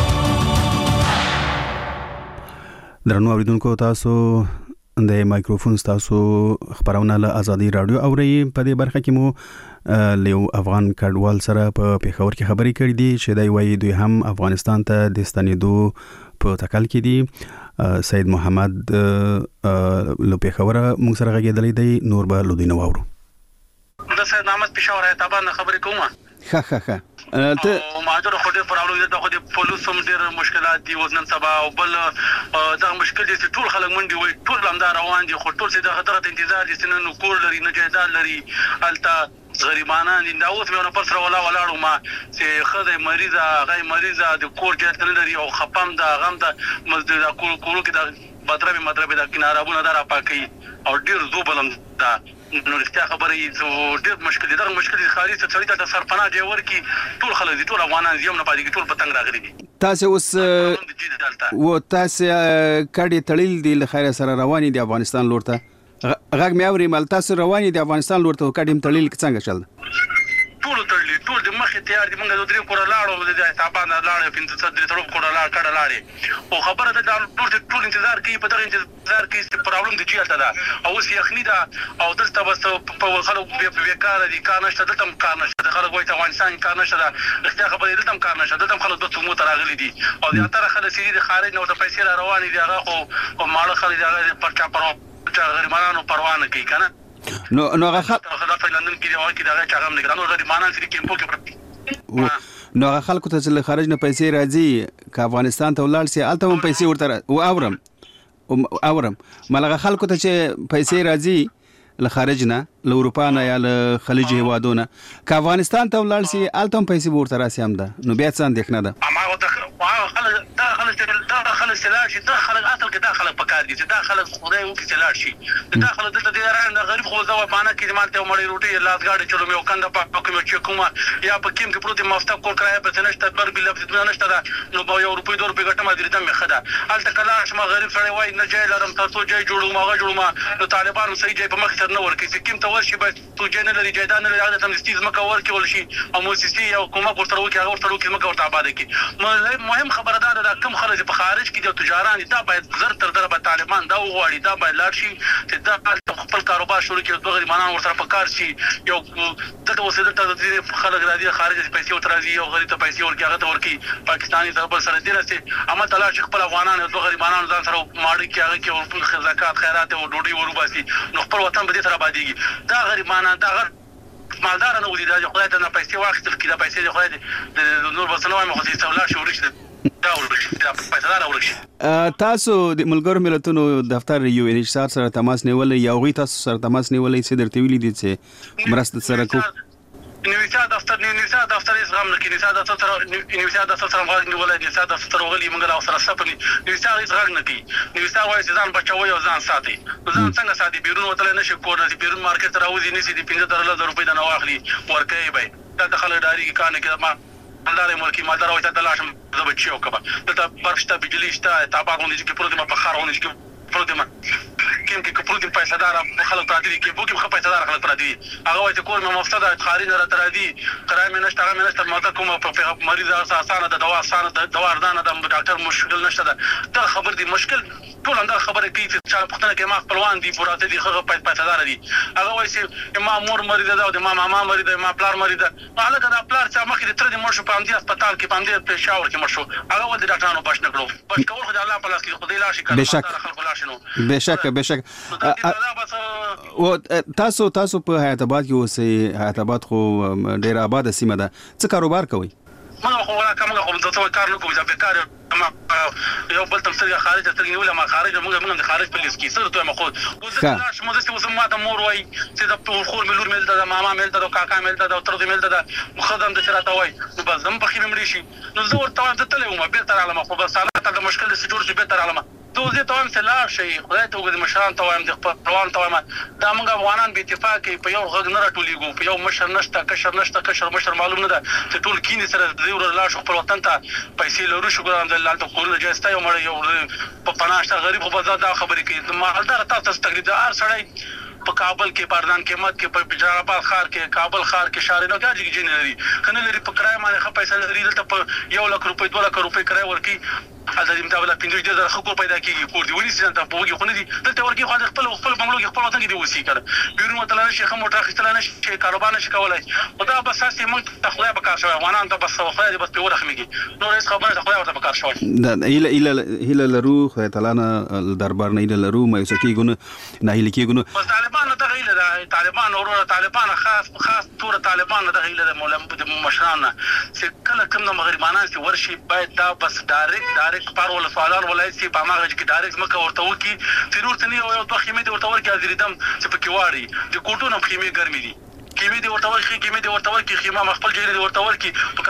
درنو اوریدونکو تاسو د مایکروفون تاسو خبرونه له آزادۍ رادیو اوري په دې برخه کې مو لیو افغان کډوال سره په پیښور کې خبرې کړې دي چې دوی وایي دوی هم افغانستان ته د ستنېدو په تکل کې دي سید محمد له پیښور موږ سره غږېدلی دی نور به لودینه واورو د سید محمد پیښور ته باندې خبرې کوم ښه ته ماجر خو دې پرابلم ده، خو دې پولیس هم ډېر مشکلات دي اوس نن سبا، او بل دا مشکل دي چې ټول خلک منډي وي، ټول همدا روان دي، خو ټول چې د خطر انتظار دي چې نن کور لري نه جایداد لري، هلته غریبانان دي. دا اوس مې نه پر سره ولاړو ما چې خدای مریضه هغه مریضه د کور جایداد نه لري او خپم ده غم ده مزد د کورو کې د مطربه د کنارابونه دا را پاکي او ډېر زوبلم ده. نو رښتیا خبره یې ډېر مشکل دي. دغه مشکل دي خالي څه سړي ته سرپناه دی ورکی ټول خلک دي، ټول افغانان دي، نه پاتې ټول پتنګ راغلي دي. تاسو اوس و تاسو کډي تړل دي له خیر سره رواني دي افغانستان لور ته غږ مې اوري مل تاسو رواني دي افغانستان لور ته کډي تړل څنګه چل ټول تړلي ټول د مخې تیار دي. موږ د درې کور لاړو د تابانه لاړو پنځه درې تړو کور لاړ کډه لاړې او خبره ده ټول انتظار کوي، په دغه انتظار کې څه پرابلم دي چې ده او اوس یخني ده او دلته بس په خلک بیکاره دي، کار نشته، دلته هم کار نشته، خلک وایي افغانستان کار نشته ده. رښتیا خبره دلته هم کار نشته، دلته هم خلک 200 موته راغلي دي او زیاتره خلک چې د خارج نه ورته پیسې را روانې دي، هغه خو ماړه خلک دي، هغه پرچا غریبانو پروا نه کوي که نه. نو هغه لندن کې دی او کې دا چاغم نه نو غریبانان چې کیمپو کې پرتی نو هغه خلکو ته چې خارج نه پیسې راځي که افغانستان ته ولاړ سي الته هم پیسې ورته اورم ملغه خلکو ته چې پیسې راځي له خارج نه له اروپا نه یا له خلیج هیوادونه که افغانستان ته ولاړ سي الته هم پیسې ورته راسي هم ده. نو بیا څه اندېښنه ده؟ خلک سلاړ شي، دا خلک اصل کې دا خلک پکار دي چې دا خلک خدای وکړي سلاړ شي، دا خلک دلته د ایران د غریب خو ځواب باندې کې مالته مړی روټي لاسګاډي چلو مې وکنده په کوم چې کومه یا په کیم کې پروت مافتا کول کرای په نشته بر بل لفظ نشته دا نو به یو روپۍ 2 روپۍ ګټه ما دې دمه خدا الته کلاش ما غریب سره وای نه جای لرم تاسو جای جوړو ما نو طالبانو صحیح جای په مخ سر نه ورکی چې کیم ته ورشي به تو جای نه لري جایدان نه لري هغه تم استیز مکه ورکی ول شي او موسسي او کومه ورته ورکی هغه ورته ورکی مکه ورته آباد کی. مهم خبردار ده کم خلک په خارج کې د تجاران دا باید زر تر در به طالبان دا وغواړي، دا باید لاړ شي چې دا خپل کاروبار شروع کړي، د غریبانو ورسره په کار شي. یو دلته اوسېدل ته خلک راځي خارج پیسې ورته راځي او غریب ته پیسې ورکړي هغه ته ورکړي پاکستاني ته بل سره دی راسي اما تلا چې خپل افغانان او غریبانو ځان سره ماړي کې هغه کې زکات خیرات او ډوډۍ ورباسي نو خپل وطن به دې سره آبادېږي. دا غریبانان دا مالدار نه ودي دا خدای ته نه پیسې واخیستل کړي، دا پیسې د خدای د نور بسنه وایم خو دې څولا شي ورشي تاسو د ملګرو ملتونو دفتر یو ان ایچ سره تماس نیولې یا غوي تاسو سره تماس نیولې چې درته ویلي دي چې مرسته سره کو نیوسا دفتر یې غم نه کې نیوسا دفتر سره غواړي نیولې نیوسا دفتر وغلي موږ لا سره سپني نیوسا هیڅ غږ نه کوي. نیوسا وایي چې ځان بچوي او ځان ساتي، ځان څنګه ساتي بیرون وتل نه شي کور نه بیرون مارکیټ راوځي نه سي د 15,000 روپۍ د نواخلي ورکوي به دا دخل اداري کې کار نه کوي. ما مالدار ملکی مالدار وایي ته لاشم زه بچیو کبا دلته برق شته بجلی شته تابعونه چې پروت ما په خارونه چې پروت ما کیم کې پروت پیسې دار خلک پراتی دي کې بوکي پیسې دار خلک پراتی دي هغه وایي چې کور مې مفسده خاري نه راته راځي کرای مې نشته هغه مې نشته ماته کوم په مریض اسانه د دوا اسانه د دوا اردانه د ډاکټر مشکل نشته دا خبر دي مشکل ټول اندر خبره کوي چې چا پختنه کې ما خپلوان دي پراته دي هغه پیسې دار دي هغه وایي چې ما مور مریض ده او د ما ماما مریض ده ما پلار مریض ده هغه دا پلار چې مخکې د تر دې مرشو په امدی هسپتال کې په امدی پېښور کې مرشو هغه ول د ډاکټرانو بچ نکړو بچ کول خو د الله په لاس کې خدای لاشي کړه بشک او تاسو په حیات آباد کې اوسئ. حیات آباد خو ډیر آباد سیمه ده، څه کاروبار کوئ؟ ما خو ولا کوم د کار نه کوم ځکه کار یو بل تم سره خارج ته نیول ما خارج موږ د خارج په لیست کې سره ته مخود وزه مو زه اوس ما ته مور وای چې د خور ملور مل د ماما مل د کاکا مل د تر دې مل د مخدم د سره ته وای نو بس زم په خې مړي شي نو زه ورته ته تلې ومه به تر علامه خو بس حالت د مشکل د جوړ شي به تر علامه دوزه ته هم سلام شي خدای ته وګورم مشران ته وایم د خپلوان ته وایم دا موږ افغانان به اتفاق په یو غږ نه راټولېږو په یو مشر نشته کشر مشر معلوم نه ده چې ټول کینې سره د یو لاش خپل وطن ته پیسې لرو شکر الحمدلله ته کورونه جاسته یو مړ یو په پناشته غریب خو بازار دا خبرې کوي مالدار تاسو تقریبا هر سړی په کابل کې پردان کې مت کې په جلال خار کې کابل خار کې شارینو کې جګ لري کنه لري په کرای باندې خپل پیسې لري دلته په 1 لک روپۍ 2 لک روپۍ کرای ورکی حاضر متابله 15,000 خلکو پیدا کیږي کور دی ونی سنت په وګي خو نه دي دلته ورکی خو خپل بنگلو کې خپل وطن کې دی وسی کړ بیرون وتل نه شي خمو تر خستل نه شي کاروبار نشي کولای خدا بس اساسي موږ تخلای به کار شوی وانه ته بس خو بس په ورخمږي نو رئیس خبره تخلای ورته به کار شوی دا اله لرو خدای تعالی نه دربار نه اله لرو مې سکی ګونه نه هلي کېګونه بس طالبان ته غیله دا طالبان او طالبان خاص تور طالبان د غیله د مشران چې کله کوم مغربانان چې ورشي باید دا بس ډایرکټ پارول سوالان ولای سي په ماغه کې ډایرکټ مکه ورته وکی تیرور تنی او دوه خیمه ورته ورکی ازریدم چې په کیواړي د کوټونو خیمه ګرمي دي کیمه دی ورته ورکی خیمه مخبل جری دی ورته ورکی په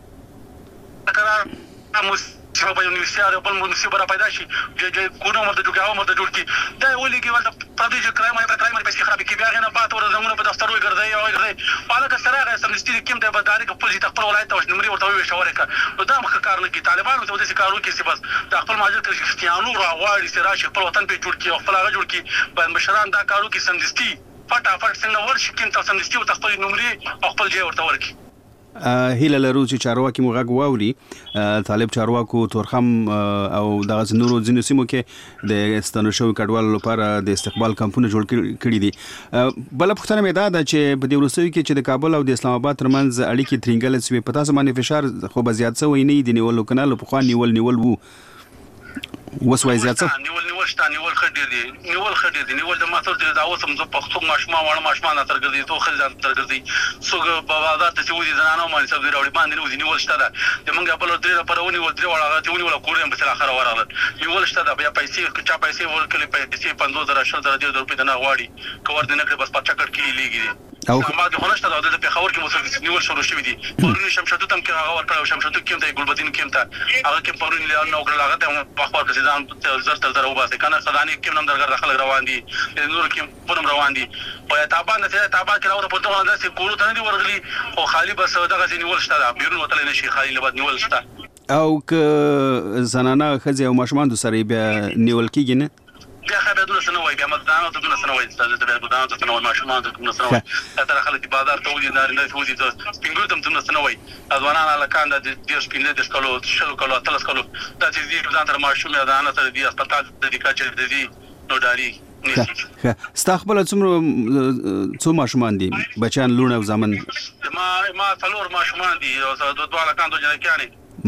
قرار چې په یونیورسيټي په مناسبه را پیدا شي چې کومه مده جوړ کی دا ولګي ولته پردیش کرایمه په خراب کې بیا غنه پات ور زمونه په دفتر وګرځي او پالک سره سمستي کوم د بداري په پولیس خپل ولایت او نمرې ورته وي شورکه نو دا مخ کار نه کی طالبانو ته د کارو کې بس د خپل ماجر کې اختیانو راغواړي سراش خپل وطن په جوړ کی او خپل هغه جوړ کی باید مشران دا کارو کې سمستي فټافټ څنګه ورشي کوم ته سمستي او خپل نمرې او خپل ځای ورته ورکی هیله لرو چې چارواکي مو غږ واوري طالب چارواکو تورخم او دغه نورو ځینو سیمو کې د ستنو شوی کډوالو لپاره د استقبال کمپونه جوړ کړي دي بل پختنه مې دا چې په دې وروستیو کې چې د کابل او د اسلام آباد ترمنځ اړیکې ترنګل سوي پتا سمانه فشار خو به زیات شوی نه دی نیول کنه په خو نیول وو وسوي زیات نیول خډې دي نیول د ماثور د داوسم زو پختو ماشما وړ ماشما نه ترګدي تو خل ځان ترګدي سوګ بوازار ته چې ودي زنانو باندې سب دی راوړي باندې ودي نیول شته دا د منګه په لور درې پرونی ول درې وړاغه ته ونی ولا کورم په اخر ورغله نیول شته دا بیا پیسې چا پیسې ورکړي پیسې 15000 شل روپۍ د نه غواړي کور دې نه کړ بس پچا کټ کې لګي او ما د خلشته دا د پیښور کې مسلمان نیول شروع شوی دي پرونی شمشتو تم کې هغه ورکړ شمشتو کې ته ګلبدین کې ته هغه کې پرونی له نو غلاغه ته په خبر کې ځان زرتل درو باسه کنه خداني کې نم درګر داخل روان دي نور کې پونم روان دي په تابان ته تابان کې راوړل په توګه داسې کولو ته نه دی ورغلي او خالی بس دغه نیول شته دا بیرون وتل نه شي خالی لبد نیول شته او ک زنانه خزي او ماشومان سره بیا نیول کېږي نه بیا خبردونه سنوي بیا مدانو ته دونه سنوي د مدانو ته سنوي ماشومان ته دونه سنوي تر خلک بازار ته ودی نارینه ته ودی سپینګو ته دونه سنوي ځوانان الکان د دې سپینې د سکلو شلو کلو تلس کلو د دې ځان تر ماشومه د انا سره دی هسپتال د دې کاچې د دې نو داري استقبال څومره ماشومان دي بچان لونه او زمن ما څلور ماشومان دي او دوه الکان دوه جنکیانې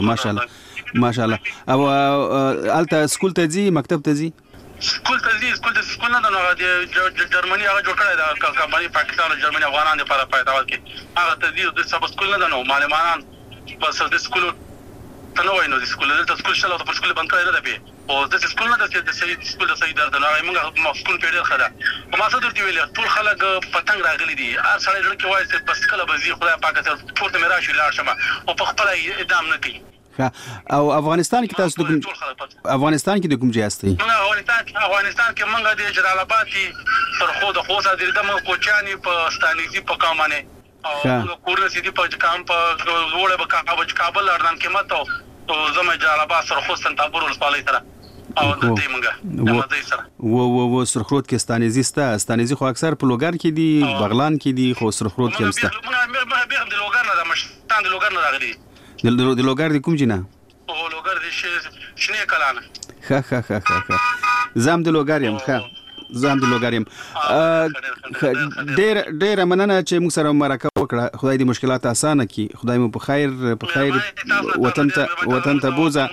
ماشاءالله او الته سکول ته ځي مکتب ته ځي سکول نه نو د جرمني هغه جوړ کړی دا کمپنی پاکستان او جرمني افغانان لپاره پیداوار کې هغه ته دی د سب سکول نه نو معلمان بس د سکول ته نو وینو د سکول د سکول شل او د سکول بند کړی نه دی او د سکول نه د سکول د سید درد نه موږ سکول پیډر خدا او ما څه درته ویل ټول خلک پتنګ راغلي دي هر سړی جوړ کې وایي چې بس کله بزي خدای پاک ته پورته مې راشي لاړ شمه او په خپل اعدام نه کوي او افغانستان کې تاسو د کوم ځای یاستئ افغانستان کې موږ د جلال آباد پر خو د خوسا د دمو کوچانی په ستانیزي په کامانه او کورنه سيدي په کام په وړه په کابل اردن کې مته او زمو جلال آباد سره خو سنتابور ولسوالۍ سره او د دې موږ د مزي سره و سرخروت کې ستانیزي خو اکثر په لوګر کې دي بغلان کې دي خو سرخروت کې همسته موږ د لوګر نه د مشتان د لوګر نه راغلي د لوګر د کوم جنا او لوګر د شنه کلانه زم د لوګر يم ډېر مننه چې موږ سره مرکه وکړه خدای دې مشکلات اسانه کړي خدای مو په خیر وطن ته بوزه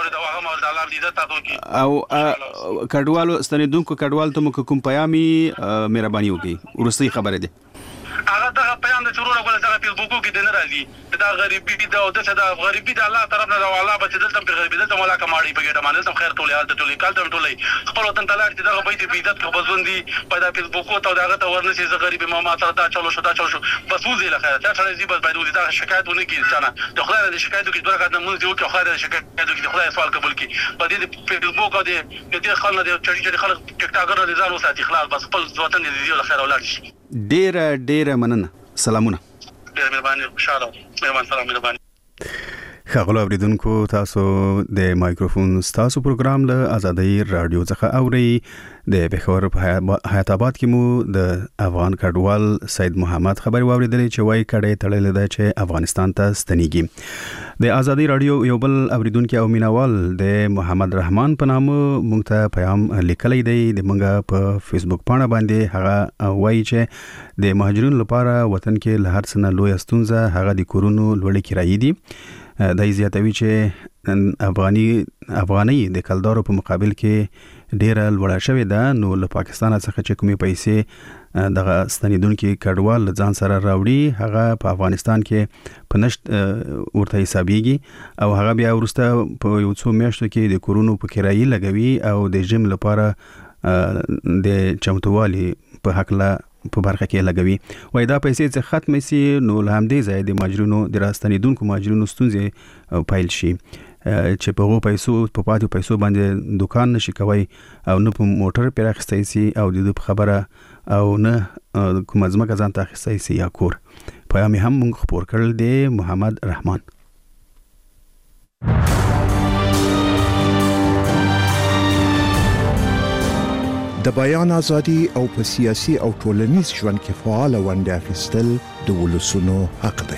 او کډوالو ستنیدونکو کډوال ته مو کوم پیامي مهرباني وکړي ورستی خبره ده هغه دغه پیام د چورونه غوړه دغه فیسبوکو کې د ناراضي دا غریبي دا او د غریبي د الله طرف نه او الله به دلته په غریبي دلته مولا کماړي په ګډه باندې تم خیر ټولې حالت ټولې کال ټولې خپل وطن ته لاړ چې دغه بیت په عزت کې بزوندي په دا فیسبوکو ته دغه ته ورنسي ز غریبي ما سره دا چلو شو بس وزي له خیر دا سره زی بس باید دا شکایتونه کې انسان د خدای د شکایتو کې برکت نه مونږ یو کې خدای د شکایتو کې خدای سوال قبول کړي په دې فیسبوک او د خلک د چړي خلک ټیک ټاکر نه ځان وساتي خلاص بس خپل وطن دې له خیر اولاد شي ډېر مننه سلامونه ډېر مهرباني خوشاله مهربان سلام مهرباني خغلو اوریدونکو تاسو د مایکروفون تاسو پروګرام له آزادۍ رادیو څخه اوري د پیښور په حیات آباد کې مو د افغان کډوال سید محمد خبري واوریدلې چې وای کډې تړلې ده چې افغانستان ته ستنیږي د آزادۍ رادیو یو بل اوریدونکو او مینوال د محمد رحمان په نامه مونږ ته پیغام لیکلی دی د مونږه په فیسبوک پاڼه باندې هغه وایي چې د مهاجرینو لپاره وطن کې له هر څه نه لوی ستونزه هغه د کورونو لوړې کرایې دي د زیاتوي چې افغاني د کلدارو په مقابل کې ډیره لوړه شوې ده، نو له پاکستان څخه چې کومې پیسې دغه ستنیدونکو کډوال ځان سره راوړي هغه په افغانستان کې په نشت ورته حسابيږي او هغه بیا ورسته په یو څو میاشتو کې د کورونو په کرایي لګوي او د جیم لپاره د چمتووالي په حق لا په برخه کې لګوي. وای دا پیسې چې ختم شي نو له همدې ځای د ماجرونو د راستنیدونکو ماجرونو ستونزې پایل شي چې په هغو پیسو په پاتې پیسو باندې دکان نشي کوي او نه په موټر پر اخیستی سي او د خبره او نه کوم ځمکه ځان ته اخیستی سي یا کور. پیغام هم موږ خبر کړل دی محمد رحمان. د بیان ازادي او په سیاسي او ټولنیز ژوند کې فعال ونډه اخیستل د ولسونو حق دی.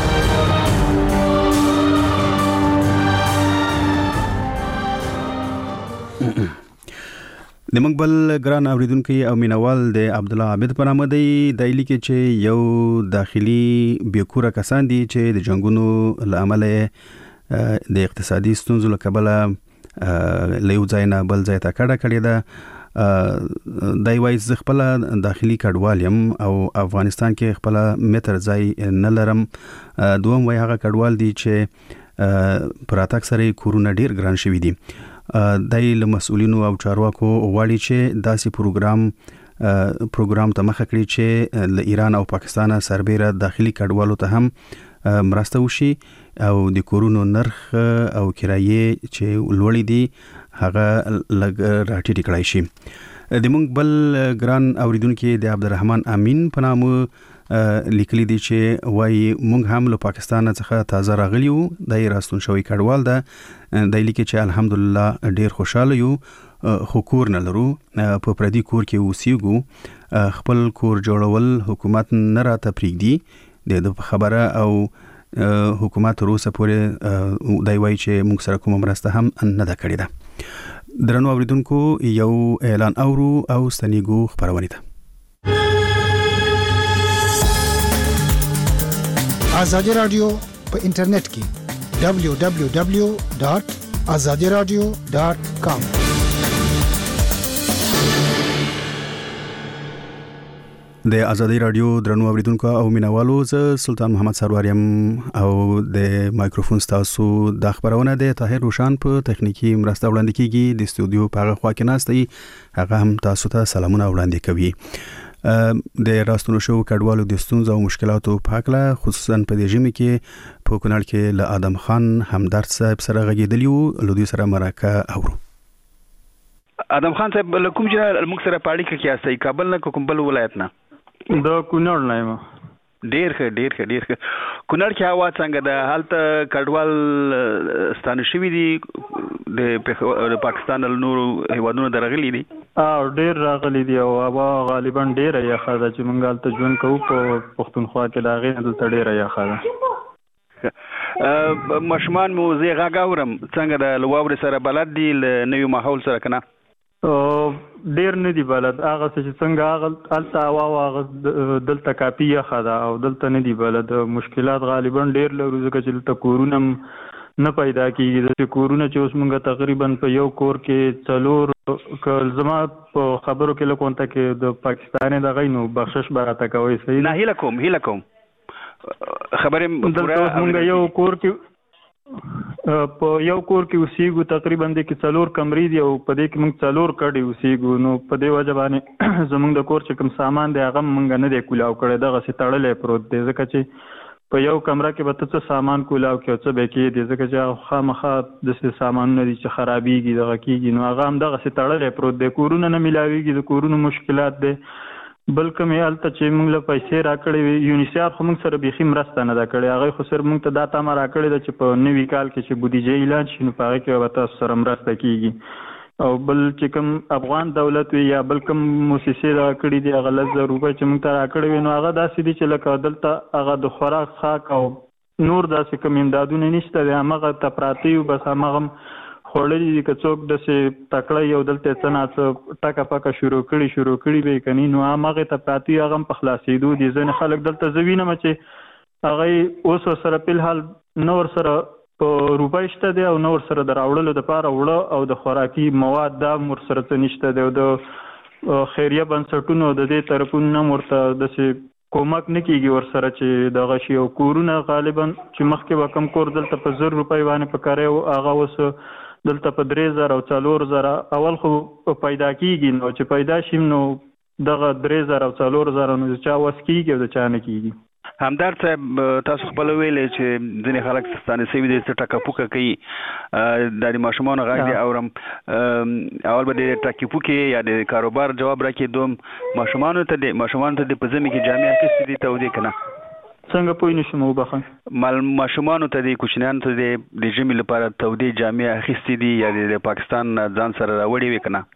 د مقبل ګران اوریدونکو او مینوال د عبد الله عابد پر آمدی دایلی کې چې یو داخلي بیکوره کسان دي چې د جنگونو لامل د اقتصادي ستونزو له کبله له یو ځای نه بل ځای ته کډه کړې ده. دای وایي ز خپل داخلي کډوالیم او افغانستان کې خپل متر ځای نه لرم. دوم وایي هغه کډوال دي چې پراتک سره کورونه ډیر ګران شوي دي. دای له مسؤلینو او چارواکو غواړي چې داسې پروګرام ته مخه کړي چې له ایران او پاکستان سربېره داخلي کډوالو ته هم مرسته وشي او د کورونو نرخ او کرایې چې لوړې دي هغه لږ راټیټ کړای شي. د موږ بل ګران اوریدونکو د عبدالرحمن امین په نام لیکلي دي چې وایي موږ هم له پاکستان څخه تازه راغلی یو، د راستون شوی کډوال ده. د لیکي چې الحمدلله ډیر خوشاله یو، خو کور نه لرو، په پردي کور کې اوسېږو، خپل کور جوړول حکومت نه راته پرېږدي. د خبره او حکومت روسه پورې دای وایي چې موږ سره کومه مرسته هم نه ده کړې ده. درنو اوریدونکو یو اعلان اورو او ستنیګو خبرونه ده. آزادی رادیو په انټرنیټ کې www.azadiradio.com. د ازادي رادیو درنو اوریدونکو او مینوالو زه سلطان محمد سروریم او د مایکروفون تاسو د خبرونه د طاهر روشان په تخنیکی مرسته وړاندې کیږي. د استودیو په هغه خوا کې ناست دی، هغه هم تاسو ته سلامونه وړاندې کوي. د راستونو شو کډوالو د ستونزو او مشکلاتو په اړه خصوصا په دې ژمي کې په کونړ کې له ادم خان همدرد صاحب سره غږیدلیو، لودي سره مرکه اورو. ادم خان صاحب کوم چې موږ سره پاړی کې کیاسي کابل نه کوم بل ولایت نه د کونړ نه یم. ډیر ښه کونړ کې هوا څنګه ده؟ هلته کډوال ستانه شوي دي د پاکستان له نورو هیوادونو درغلي دي؟ ډیر راغلي دي او هوا غالبا ډیره یخه ده چې موږ هلته ژوند کوو په پښتونخوا کې، د هغې نه دلته ډیره یخه ده. ماشومان مو زه غږ اورم څنګه ده؟ له واورې سره بلد دي؟ له نوي ماحول سره که نه؟ ډیر نه دی بلد. هغه چې څنګه هلته هوا هغه دلته کافي یخه ده او دلته نه دی بلد. مشکلات غالبا ډیر لرو ځکه چې دلته کورونه نه پیدا کیږي. د کورونه چې اوس موږ تقریبا په یو کور کې 4 زما په خبرو کې لکونته کې د پاکستان د غینو بخشش براته کوي. صحیح نه؟ هیله کوم خبرې موږ یو کور کې په یو کور کې اوسېږو، تقریبا د کې 4 کمرې دي او په دې کې موږ 4 کډې اوسېږو. نو په دې وجه باندې زموږ د کور چې کوم سامان دی هغه موږ نه دی کولاو کړی، دغسې تړلی پروت دی. ځکه چې په یو کمره کې به ته څه سامان کولاو کې او څه به کېدې، ځکه چې هغه خامخا داسې سامانونه دي چې خرابېږي دغه کېږي. نو هغه هم دغسې تړلی پروت دی، کورونه نه میلاوېږي، د کورونو مشکلات دی. بل کوم هلته چې موږ له پیسې راکړې وي، یونیسیف خو موږ سره بیخي مرسته نه ده کړې. هغوی خو صرف موږ ته دا تمه راکړې ده چې په نوي کال کې چې بودیجه اعلان شي نو په هغې کې به تاسو سره مرسته کېږي. او بل چې کوم افغان دولت وي یا بل کوم موسسې دغه کړي دي هغه 10,000 روپۍ چې موږ ته راکړې وي، نو هغه داسې دي چې لکه دلته هغه د خوراک خاک او نور داسې کوم امدادونه نشته دی، همغه ته پراته یو، بس همغه خوړلي دي. که څوک داسې تکړه یو دلته څه نه څه ټکه پکه شروع کړي به یې که نه، نو همغې ته پراته یو، هغه هم په خلاصېدو دي. ځینې خلک دلته زه وینم چې هغوی اوس ورسره فلحال نه ورسره په روپۍ شته دی او نور سره د راوړلو لپاره وړه او د خوراکي مواد دا مر سره څه نشته دی او د خیریه بنسټونو د دې طرفونو مرته د کومک نه کیږي ور سره چې دغه شی او کورونه غالبا چې مخکې به کم کور دلته په 100 روپۍ باندې پکاره او هغه وس دلته په 3000 او 4000 اول خو پیدا کیږي نو چې پیدا شیم نو دغه 3000 او 4000 نو چا وس کیږي او د چا نه کیږي. همدار صاحب تاسو خپل ویلې چې ځینې خلک ستانه سوي دي چې ټکا پوکه کوي د ماشومان غږ دی اورم اول به د ټکی پوکي یا د کاروبار جواب راکې دوم ماشومان ته د په ځمې کې جامع کې دي ته ودی کنه څنګه پوی نشم وبخښه ماشومان ته د کوچنیان ته د جمی لپاره تودي جامع اخیستې دي یا د پاکستان ځان سره راوړي وکنه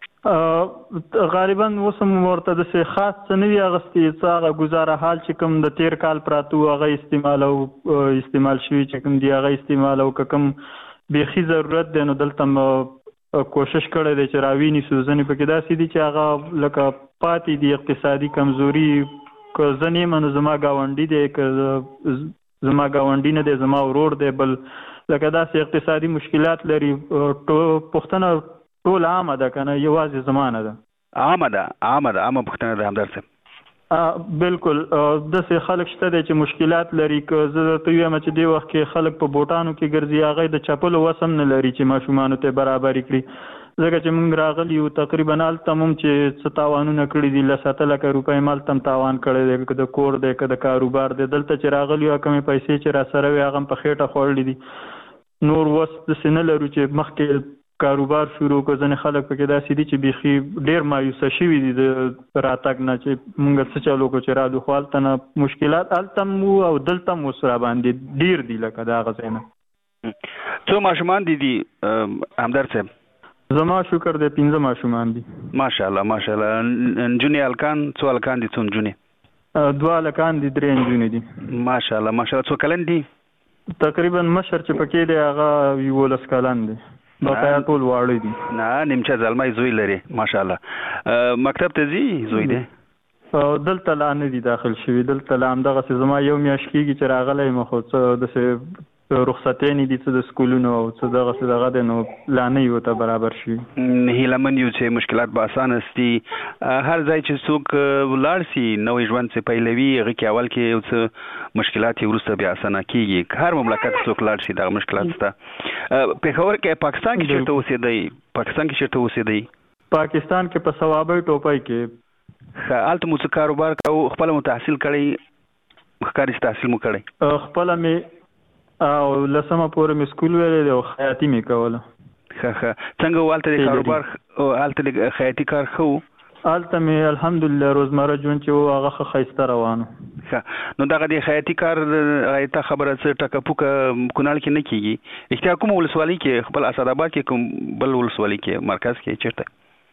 غالبا وسم ورته د څه خاص څه نه وي اغستې څه هغه گزاره حال چې کوم د تیر کال پراتو هغه استعمال شوي چې کوم دی هغه استعمال او کوم بيخي ضرورت دی نو دلته کوشش کړی دی چې راویني سوزنې پکې داسې دي چې هغه لکه پاتې دي اقتصادي کمزوري که ځنې منو زما گاونډي دی که زما گاونډي نه دی زما ورور دی بل لکه داسې اقتصادي مشکلات لري پښتنه ټول عامه ده کنه یوازې زمانه ده عامه پښتنه ده همدار صاحب بالکل داسې خلک شته دي چې مشکلات لري که زه ته وایم چې دی وخت کې خلک په بوټانو کې ګرځي هغه د چپلو وسم نه لري چې ماشومانو ته برابر کړي ځکه چې موږ راغلی یو تقریبا التمم چې 57 کړي دي ل 7 لک روپۍ مال تم تاوان کړي دی د کور دی که د کاروبار دی دلته چې راغلی یو کمې پیسې چې را سره وي هغه په خېټه خوړلې دي نور وس د سینه لرو چې مخکې کاروبار شروع کو ځنې خلک پکې داسې دي چې بيخي ډېر مایوسه شوي دي د راتګ نه چې موږ څه چلو کو چې را دو خپل نه مشکلات التم او دلته مو سره باندې ډېر دي لکه دا غزنه څو ماشومان دي همدار صاحب زما شکر دې 15 ماشومان دي ماشاءالله انجونی الکان څو الکان دي څو انجونی 2 الکان دي 3 انجونی دي ماشاءالله څو کلن دي تقریبا مشر چې پکې دی هغه 12 کلن دي بقایا ټول واړی دي نه نیمچه ځلمای زوی لري ماشاءالله مکتب ته ځي زوی دی دلته لا نه دي داخل شوی دلته لا هم دغه زما یو میاشت کېږي چې راغلی مخ څه د رخصتې دي څه د سکولونو او څه دغه د نو لا نه یو ته برابر شي هیلمن یو چې مشکلات به اسانه استي هر ځای چې څوک ولاړ سي نوې ژوند څخه پیلوي هغه کې اول کې یو څه مشکلات یې ورسته بیا اسانه کیږي هر مملکت څوک لاړ شي دا مشکلات سته په خبر کې پاکستان کې چیرته اوسېدی پاکستان کې په ثوابي ټوپای کې حالت مو کاروبار کو خپل متحصل کړی مخکاري تحصیل مو کړی خپل مې او لسمه پورې مې سکول ویلې او خیاطي مې کوله څنګه والته د کاروبار او الته د خیاطي کار خو الته مې الحمدلله روزمره ژوند چې هغه خیسته روانو نو دغه د خیاطي کار غایته خبره څه ټکه پوکه کونال کې نه کیږي احتیاط کوم ولسوالۍ کې خپل اسداباد کې کوم بل ولسوالۍ کې مرکز کې چیرته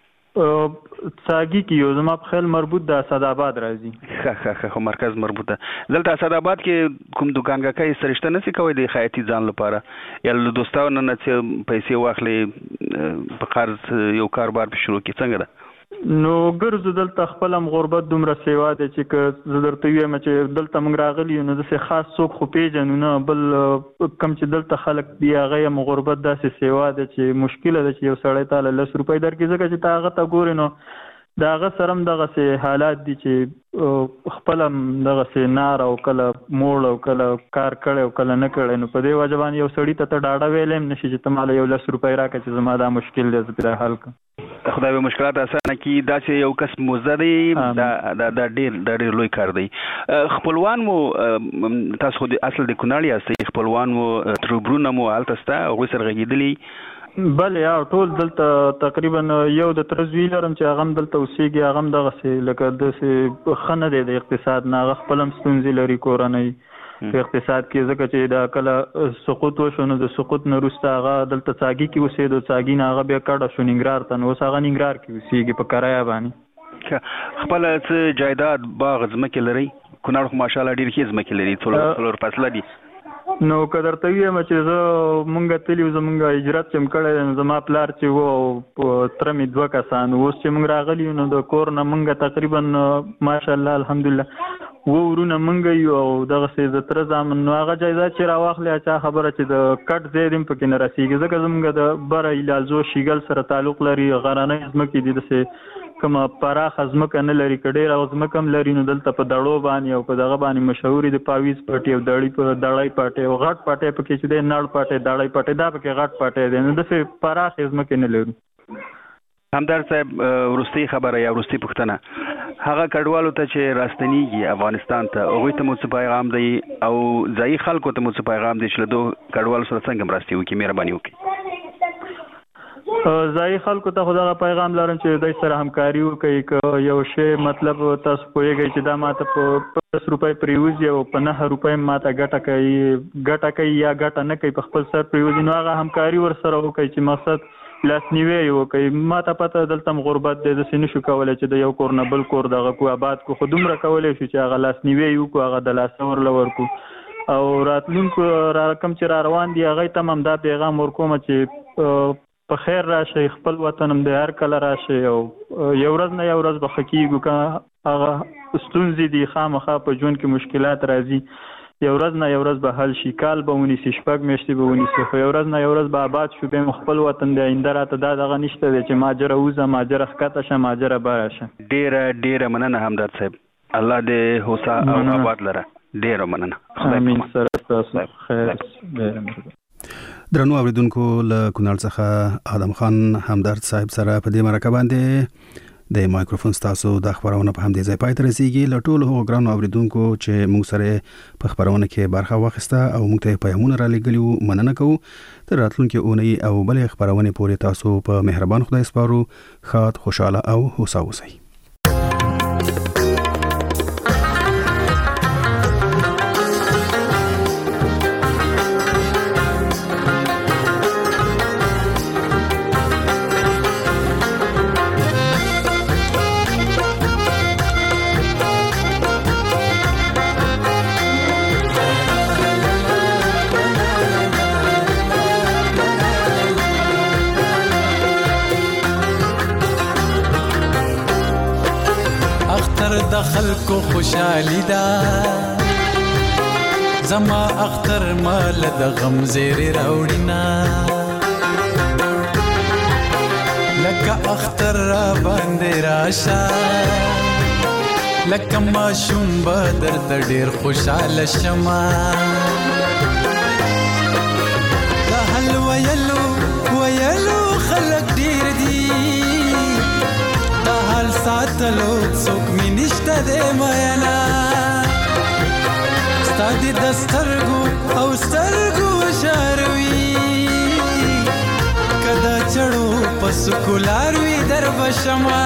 ساګي کې یو زما په خیال مربوط د اسداباد راځي خو مرکز مربوط ده دلته اسداباد کې کوم دکانګه سرشته نه سي کوي د خیاطي ځان لپاره یا له دوستانو نه پیسې واخلې په قرض یو کاروبار په شروع کې څنګه ده نو ګرځو دلته خپلم غربت دومره سیوا دی چې زه درته وایم چې دلته موږ راغلی نو داسې خاص څوک خو پیژنو نه بل کم چې دلته خلک دی هغه یې غربت داسې سیوا دی چې مشکله ده چې یو سړی تاله 10 روپۍ درکړي ځکه چې تا هغه ته ګورې نو د هغه سره هم دغسې حالات دي چې خپل هم دغسې نار او کله موړ او کله کار کړی او کله نه کړی نو په دې وجه باندې یو سړي ته ډاډه ویلی هم نه شي چې ته ماله یو 10 روپۍ راکړه چې زما دا مشکل دی زه پرې حل کړم خدای به مشکلات اسانه کړي دا چې یو کس موزه دی دا ډېر لوی کار دی خپلوان مو تاسو خو اصل د کونړ یاستئ خپلوان مو تربرونه مو هلته سته هغوی سره غږېدلي بله یا ټول دلته تقریبا یو د تره زوی لرم چې هغه هم دلته اوسېږي هغه هم دغسې لکه داسې ښه نه دی د اقتصاد نه هغه خپل هم ستونزې لري کورنۍ په اقتصاد کې ځکه چې دا کله سقوط وشو نو د سقوط نه وروسته هغه دلته څاګي کې اوسېدو څاګي نه هغه بیا کډه شو ننګرهار ته نو اوس هغه ننګرهار کې اوسېږي په کرایه باندې خپل څه جایداد باغ ځمکې لرئ کونړ خو ماشاءالله ډېر ښې ځمکې لري څلور فصله دي نو که درته ووایم چې زه مونږ تلي وو زمونږ هجرت چې م کړی دی زما پلار چې و او تره مې 2 کسان اوس چې مونږ راغلي یو نو د کور نه مونږ تقریبا ماشاءالله الحمدلله ورونه مونږ یو او دغه څه د تر ځامن نو هغه جایزه چې راواخلې چا خبره چې د کټ زیدم پکې نه رسیږي ځکه زمونږ د بره ایلالزو شیګل سره تعلق لري غرانه ځمکې دي د کومه پراخه ځمکه نه لري کډېر او ځمکه هم لري نو دلته په دړو باندې او په دغه باندې مشهوري د پاویز پټي او دړی پټي او غټ پټي پکې چې د نړ پټي دړی پټي دا پکې غټ پټي دي نو د څه پراخه ځمکه نه لري. همدار صاحب ورستي خبره یا ورستي پښتنه هغه کډوالو ته چې راستنیږي افغانستان ته هغه ته مو څه پیغام دی او ځای خلکو ته مو څه پیغام دی چې له دوه کډوالو سره څنګه مرستي وکړي مهرباني وکړي. ځای خلکو ته خدای پیغام لرم چې دوی سره همکاري وکړي که یو شی مطلب تاسو پوهیږئ چې دا ماته په 10 روپۍ پریوزي او په 9 روپۍ ماته ګټه کوي یا ګټه نه کوي په خپل سر پریوزي نو هغه همکاري ورسره وکړي چې مقصد لاسنیوی وکړي. ماته پته دلته غربت دی داسې نشو کولی چې د یو کور نه بل کور دغه کو آباد کو خو دومره کولی شو چې هغه لاسنیوی وکړو هغه د لاسه ورله ورکړو او راتلونکو کوم چې را روان دي هغوی ته هم همدا پیغام ورکوم چې په خیر راشي خپل وطن هم د هر کله راشي او یو ورځ نه یو ورځ به ښه کېږو که هغه ستونزې دي خامخا په ژوند کې مشکلات راځي یو ورځ نه یو ورځ به حل شي کال به ونیسي 6 میاشتې به ونیسي خو یو ورځ نه یو ورځ به آباد شو بیا خپل وطن دی آینده راته دا دغه نشته دی چې ماجره وځه ماجره ښکته شه ماجره باره شه. ډېره مننه همدرد صاحب الله دې هوسا او آباد لره ډېره مننه. امین سره تاسو خیر ډېر درنو اوریدونکو له کونړ څخه آدم خان همدرد صاحب سره په دې مرکه باندې د مایکروفون تاسو د خبرونه په همدې ځای پای ته رسیږي. له ټولو هغو ګرانو اوریدونکو چې موږ سره په خبرونه کې برخه واخیسته او موږ ته پیغامونه را لېږلي مننه کوو. تر راتلونکي اونۍ او بلې خبرونه پورې تاسو په مهربان خدای سپارو. ښاد خوشاله او هوسا اوسئ. د خلکو خوشحالي دا زما اختر مال د غم زیری راوړینا لکه اختر را باندې راشه لکه ماشوم به درته ډېر خوشحاله شمه د حل ویلو خلک ډېر دي د حال ساتلو څوک مې نشته دی مینا ستا د سترګو او سترګو شاروي که د چړو په سکولار وي در به شمه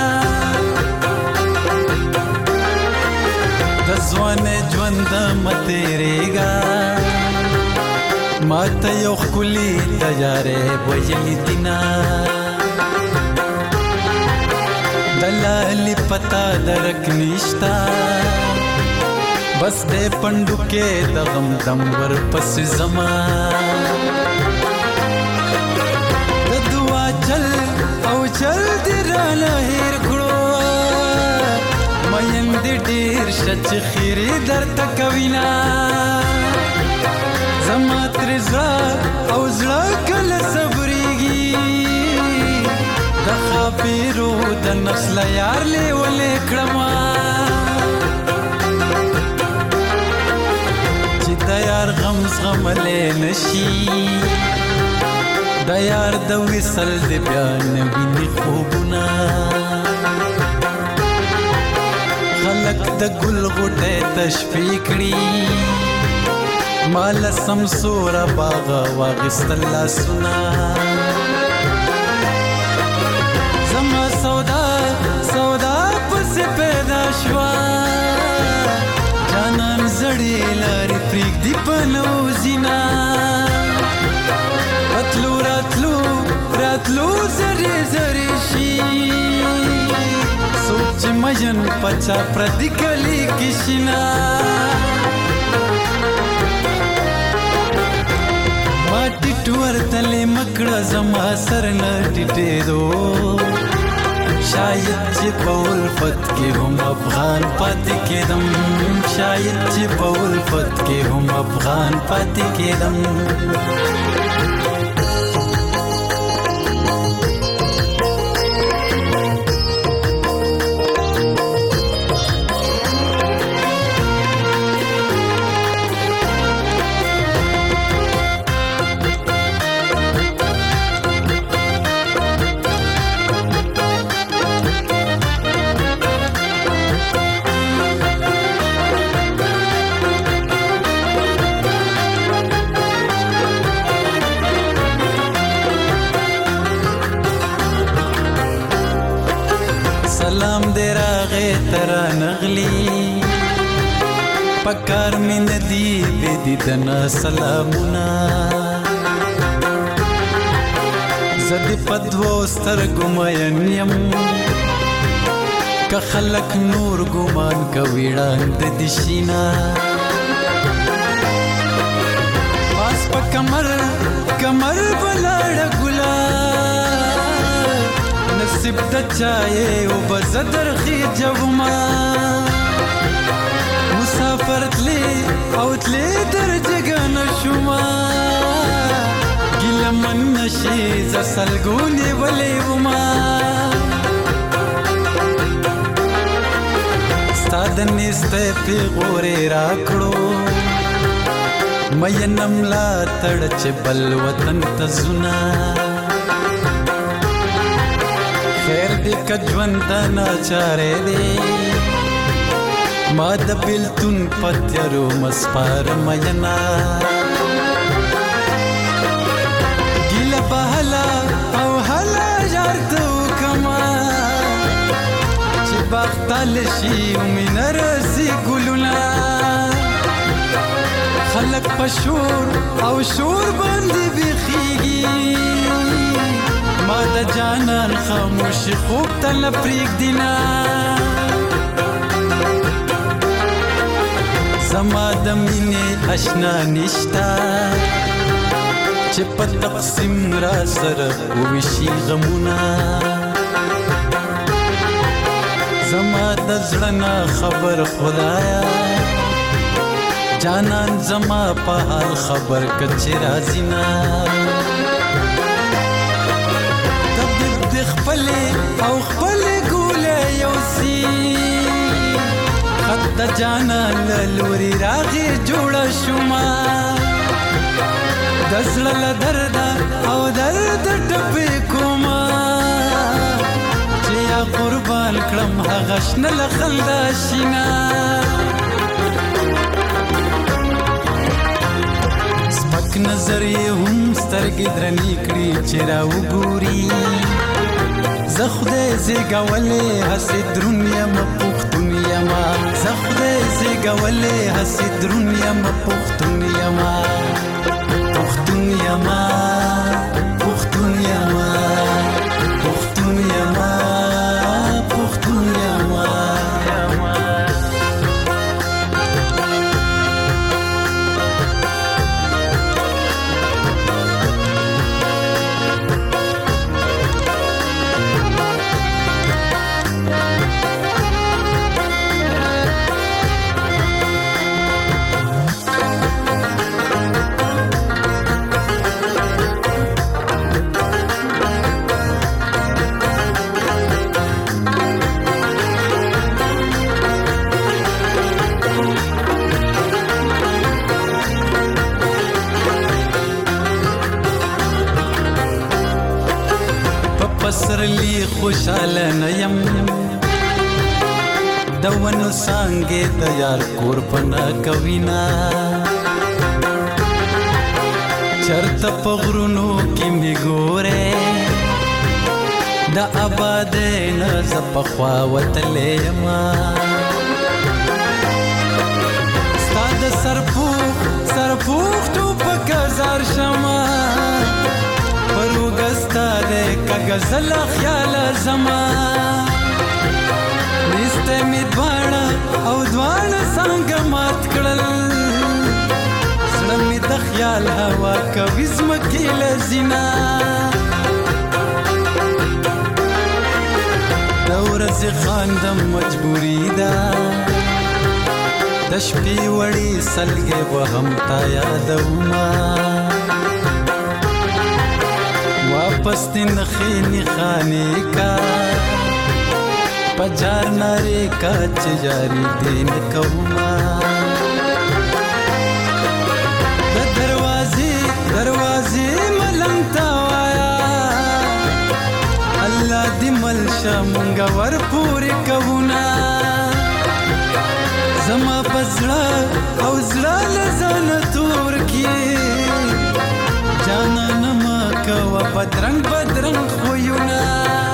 د ځوانۍ ژوند مه تېرېږه ما ته یو ښکلي د یارۍ ویلي دینه دلالی پتا درک نشتا بس دے پندو کے دغم دم ور پس زمان د دعا چل او چل دی رانا هیر کړو مین دی ډیر شچ خیری در تکوینا زما تر زړه او زړه کله صبرېږي د خاپیرو د نفس لیار لیولې کړما چې د یار غم زغملی نشي د یار د وصل د بیا نه ویني خوبونه خلک د ګل غوټۍ تشفي کړي ما له سمسوره باغه واخیستل لاسونه سودا پس پیدا شوا جانان زړې لارې پرېږدي په نوزینا راتلو زرې زرې شي څوک چې مین پچا پردي کلي کې شینا ما ټیټ ورتلې مکړه زما سر نه ټیټېدو شاید چې په الفت کې هم افغان پاتې کېدم شاید چې په الفت کې هم افغان پاتې کېدم سلام دې راغې ترا نغلی پکار مې ندی دې دیدنا سلامونه زدي پدوو سترګو مین یم که خلک نور ګمان کوي وړاندې د شینا پاس په کمر بلاړ ګلا نصیب د چایې او بزدر خي جوما مسافر تلی او تلی در جګن شوما ګل من نشي ز سلګونی ولې وما ستاد نسته پیغورې راکړو مې نملا تړ چې بل وطن ته زنا خیر دې کجوند ناچارې دې ما د بلتون پتیرو مسپار مینا ګل بهلا او هلا یارتو کما چې بختل شي ومنر سي ګلونا خلق پشور او شور باندې بخيږي ما د جانان خاموش خوب تل پریک دینا زما د مینې آشنا نشتا چې په تقسیم را سره وشي غمونه زما د زړه نه خبر خدایا جانان زما په حال خبر کچې راځي نه او خپل ګوله یوسی خط د جانان لوري راغي جوړه شوما د زړه درد او درد ټپې کوما چې یا قربان کړم هغه شنه لخندا شینا سپک نظر یې هم سترګې درنې کړې چې راوګوري زخده زیګولې هسې درونیا م پښتونیا ما زخده زیګولې هسې درونیا م پښتونیا ما پښتونیا ما پښتونیا ما پښتونیا ما پښتونیا ما پسرلی خوشاله نیم دونو سانګې د یار کور پنا کوینا چرته په غرونو کې می ګوره د آباد نه زپخوا وتلې ما ستاد سرپوخ تو پکزار شما پروګستا دې کغزل خیال زما نسته می دواړه او دواړه څنګه مات کړل سړی می د خیال هوا کوي زمکې لزینا د ورځې خاندم مجبوري ده د شپې وړي سلګې به هم تا یادومه واپس دې نخې نښانې کا په جار نارې کا چې جاري دې نه کومه د دروازې ملنګ ته وایا الله دې ملشه مونږه ورپورې کوونه زما پزړه او زړه لزانه تور کې جانانه ما کوه بدرنګ خویونه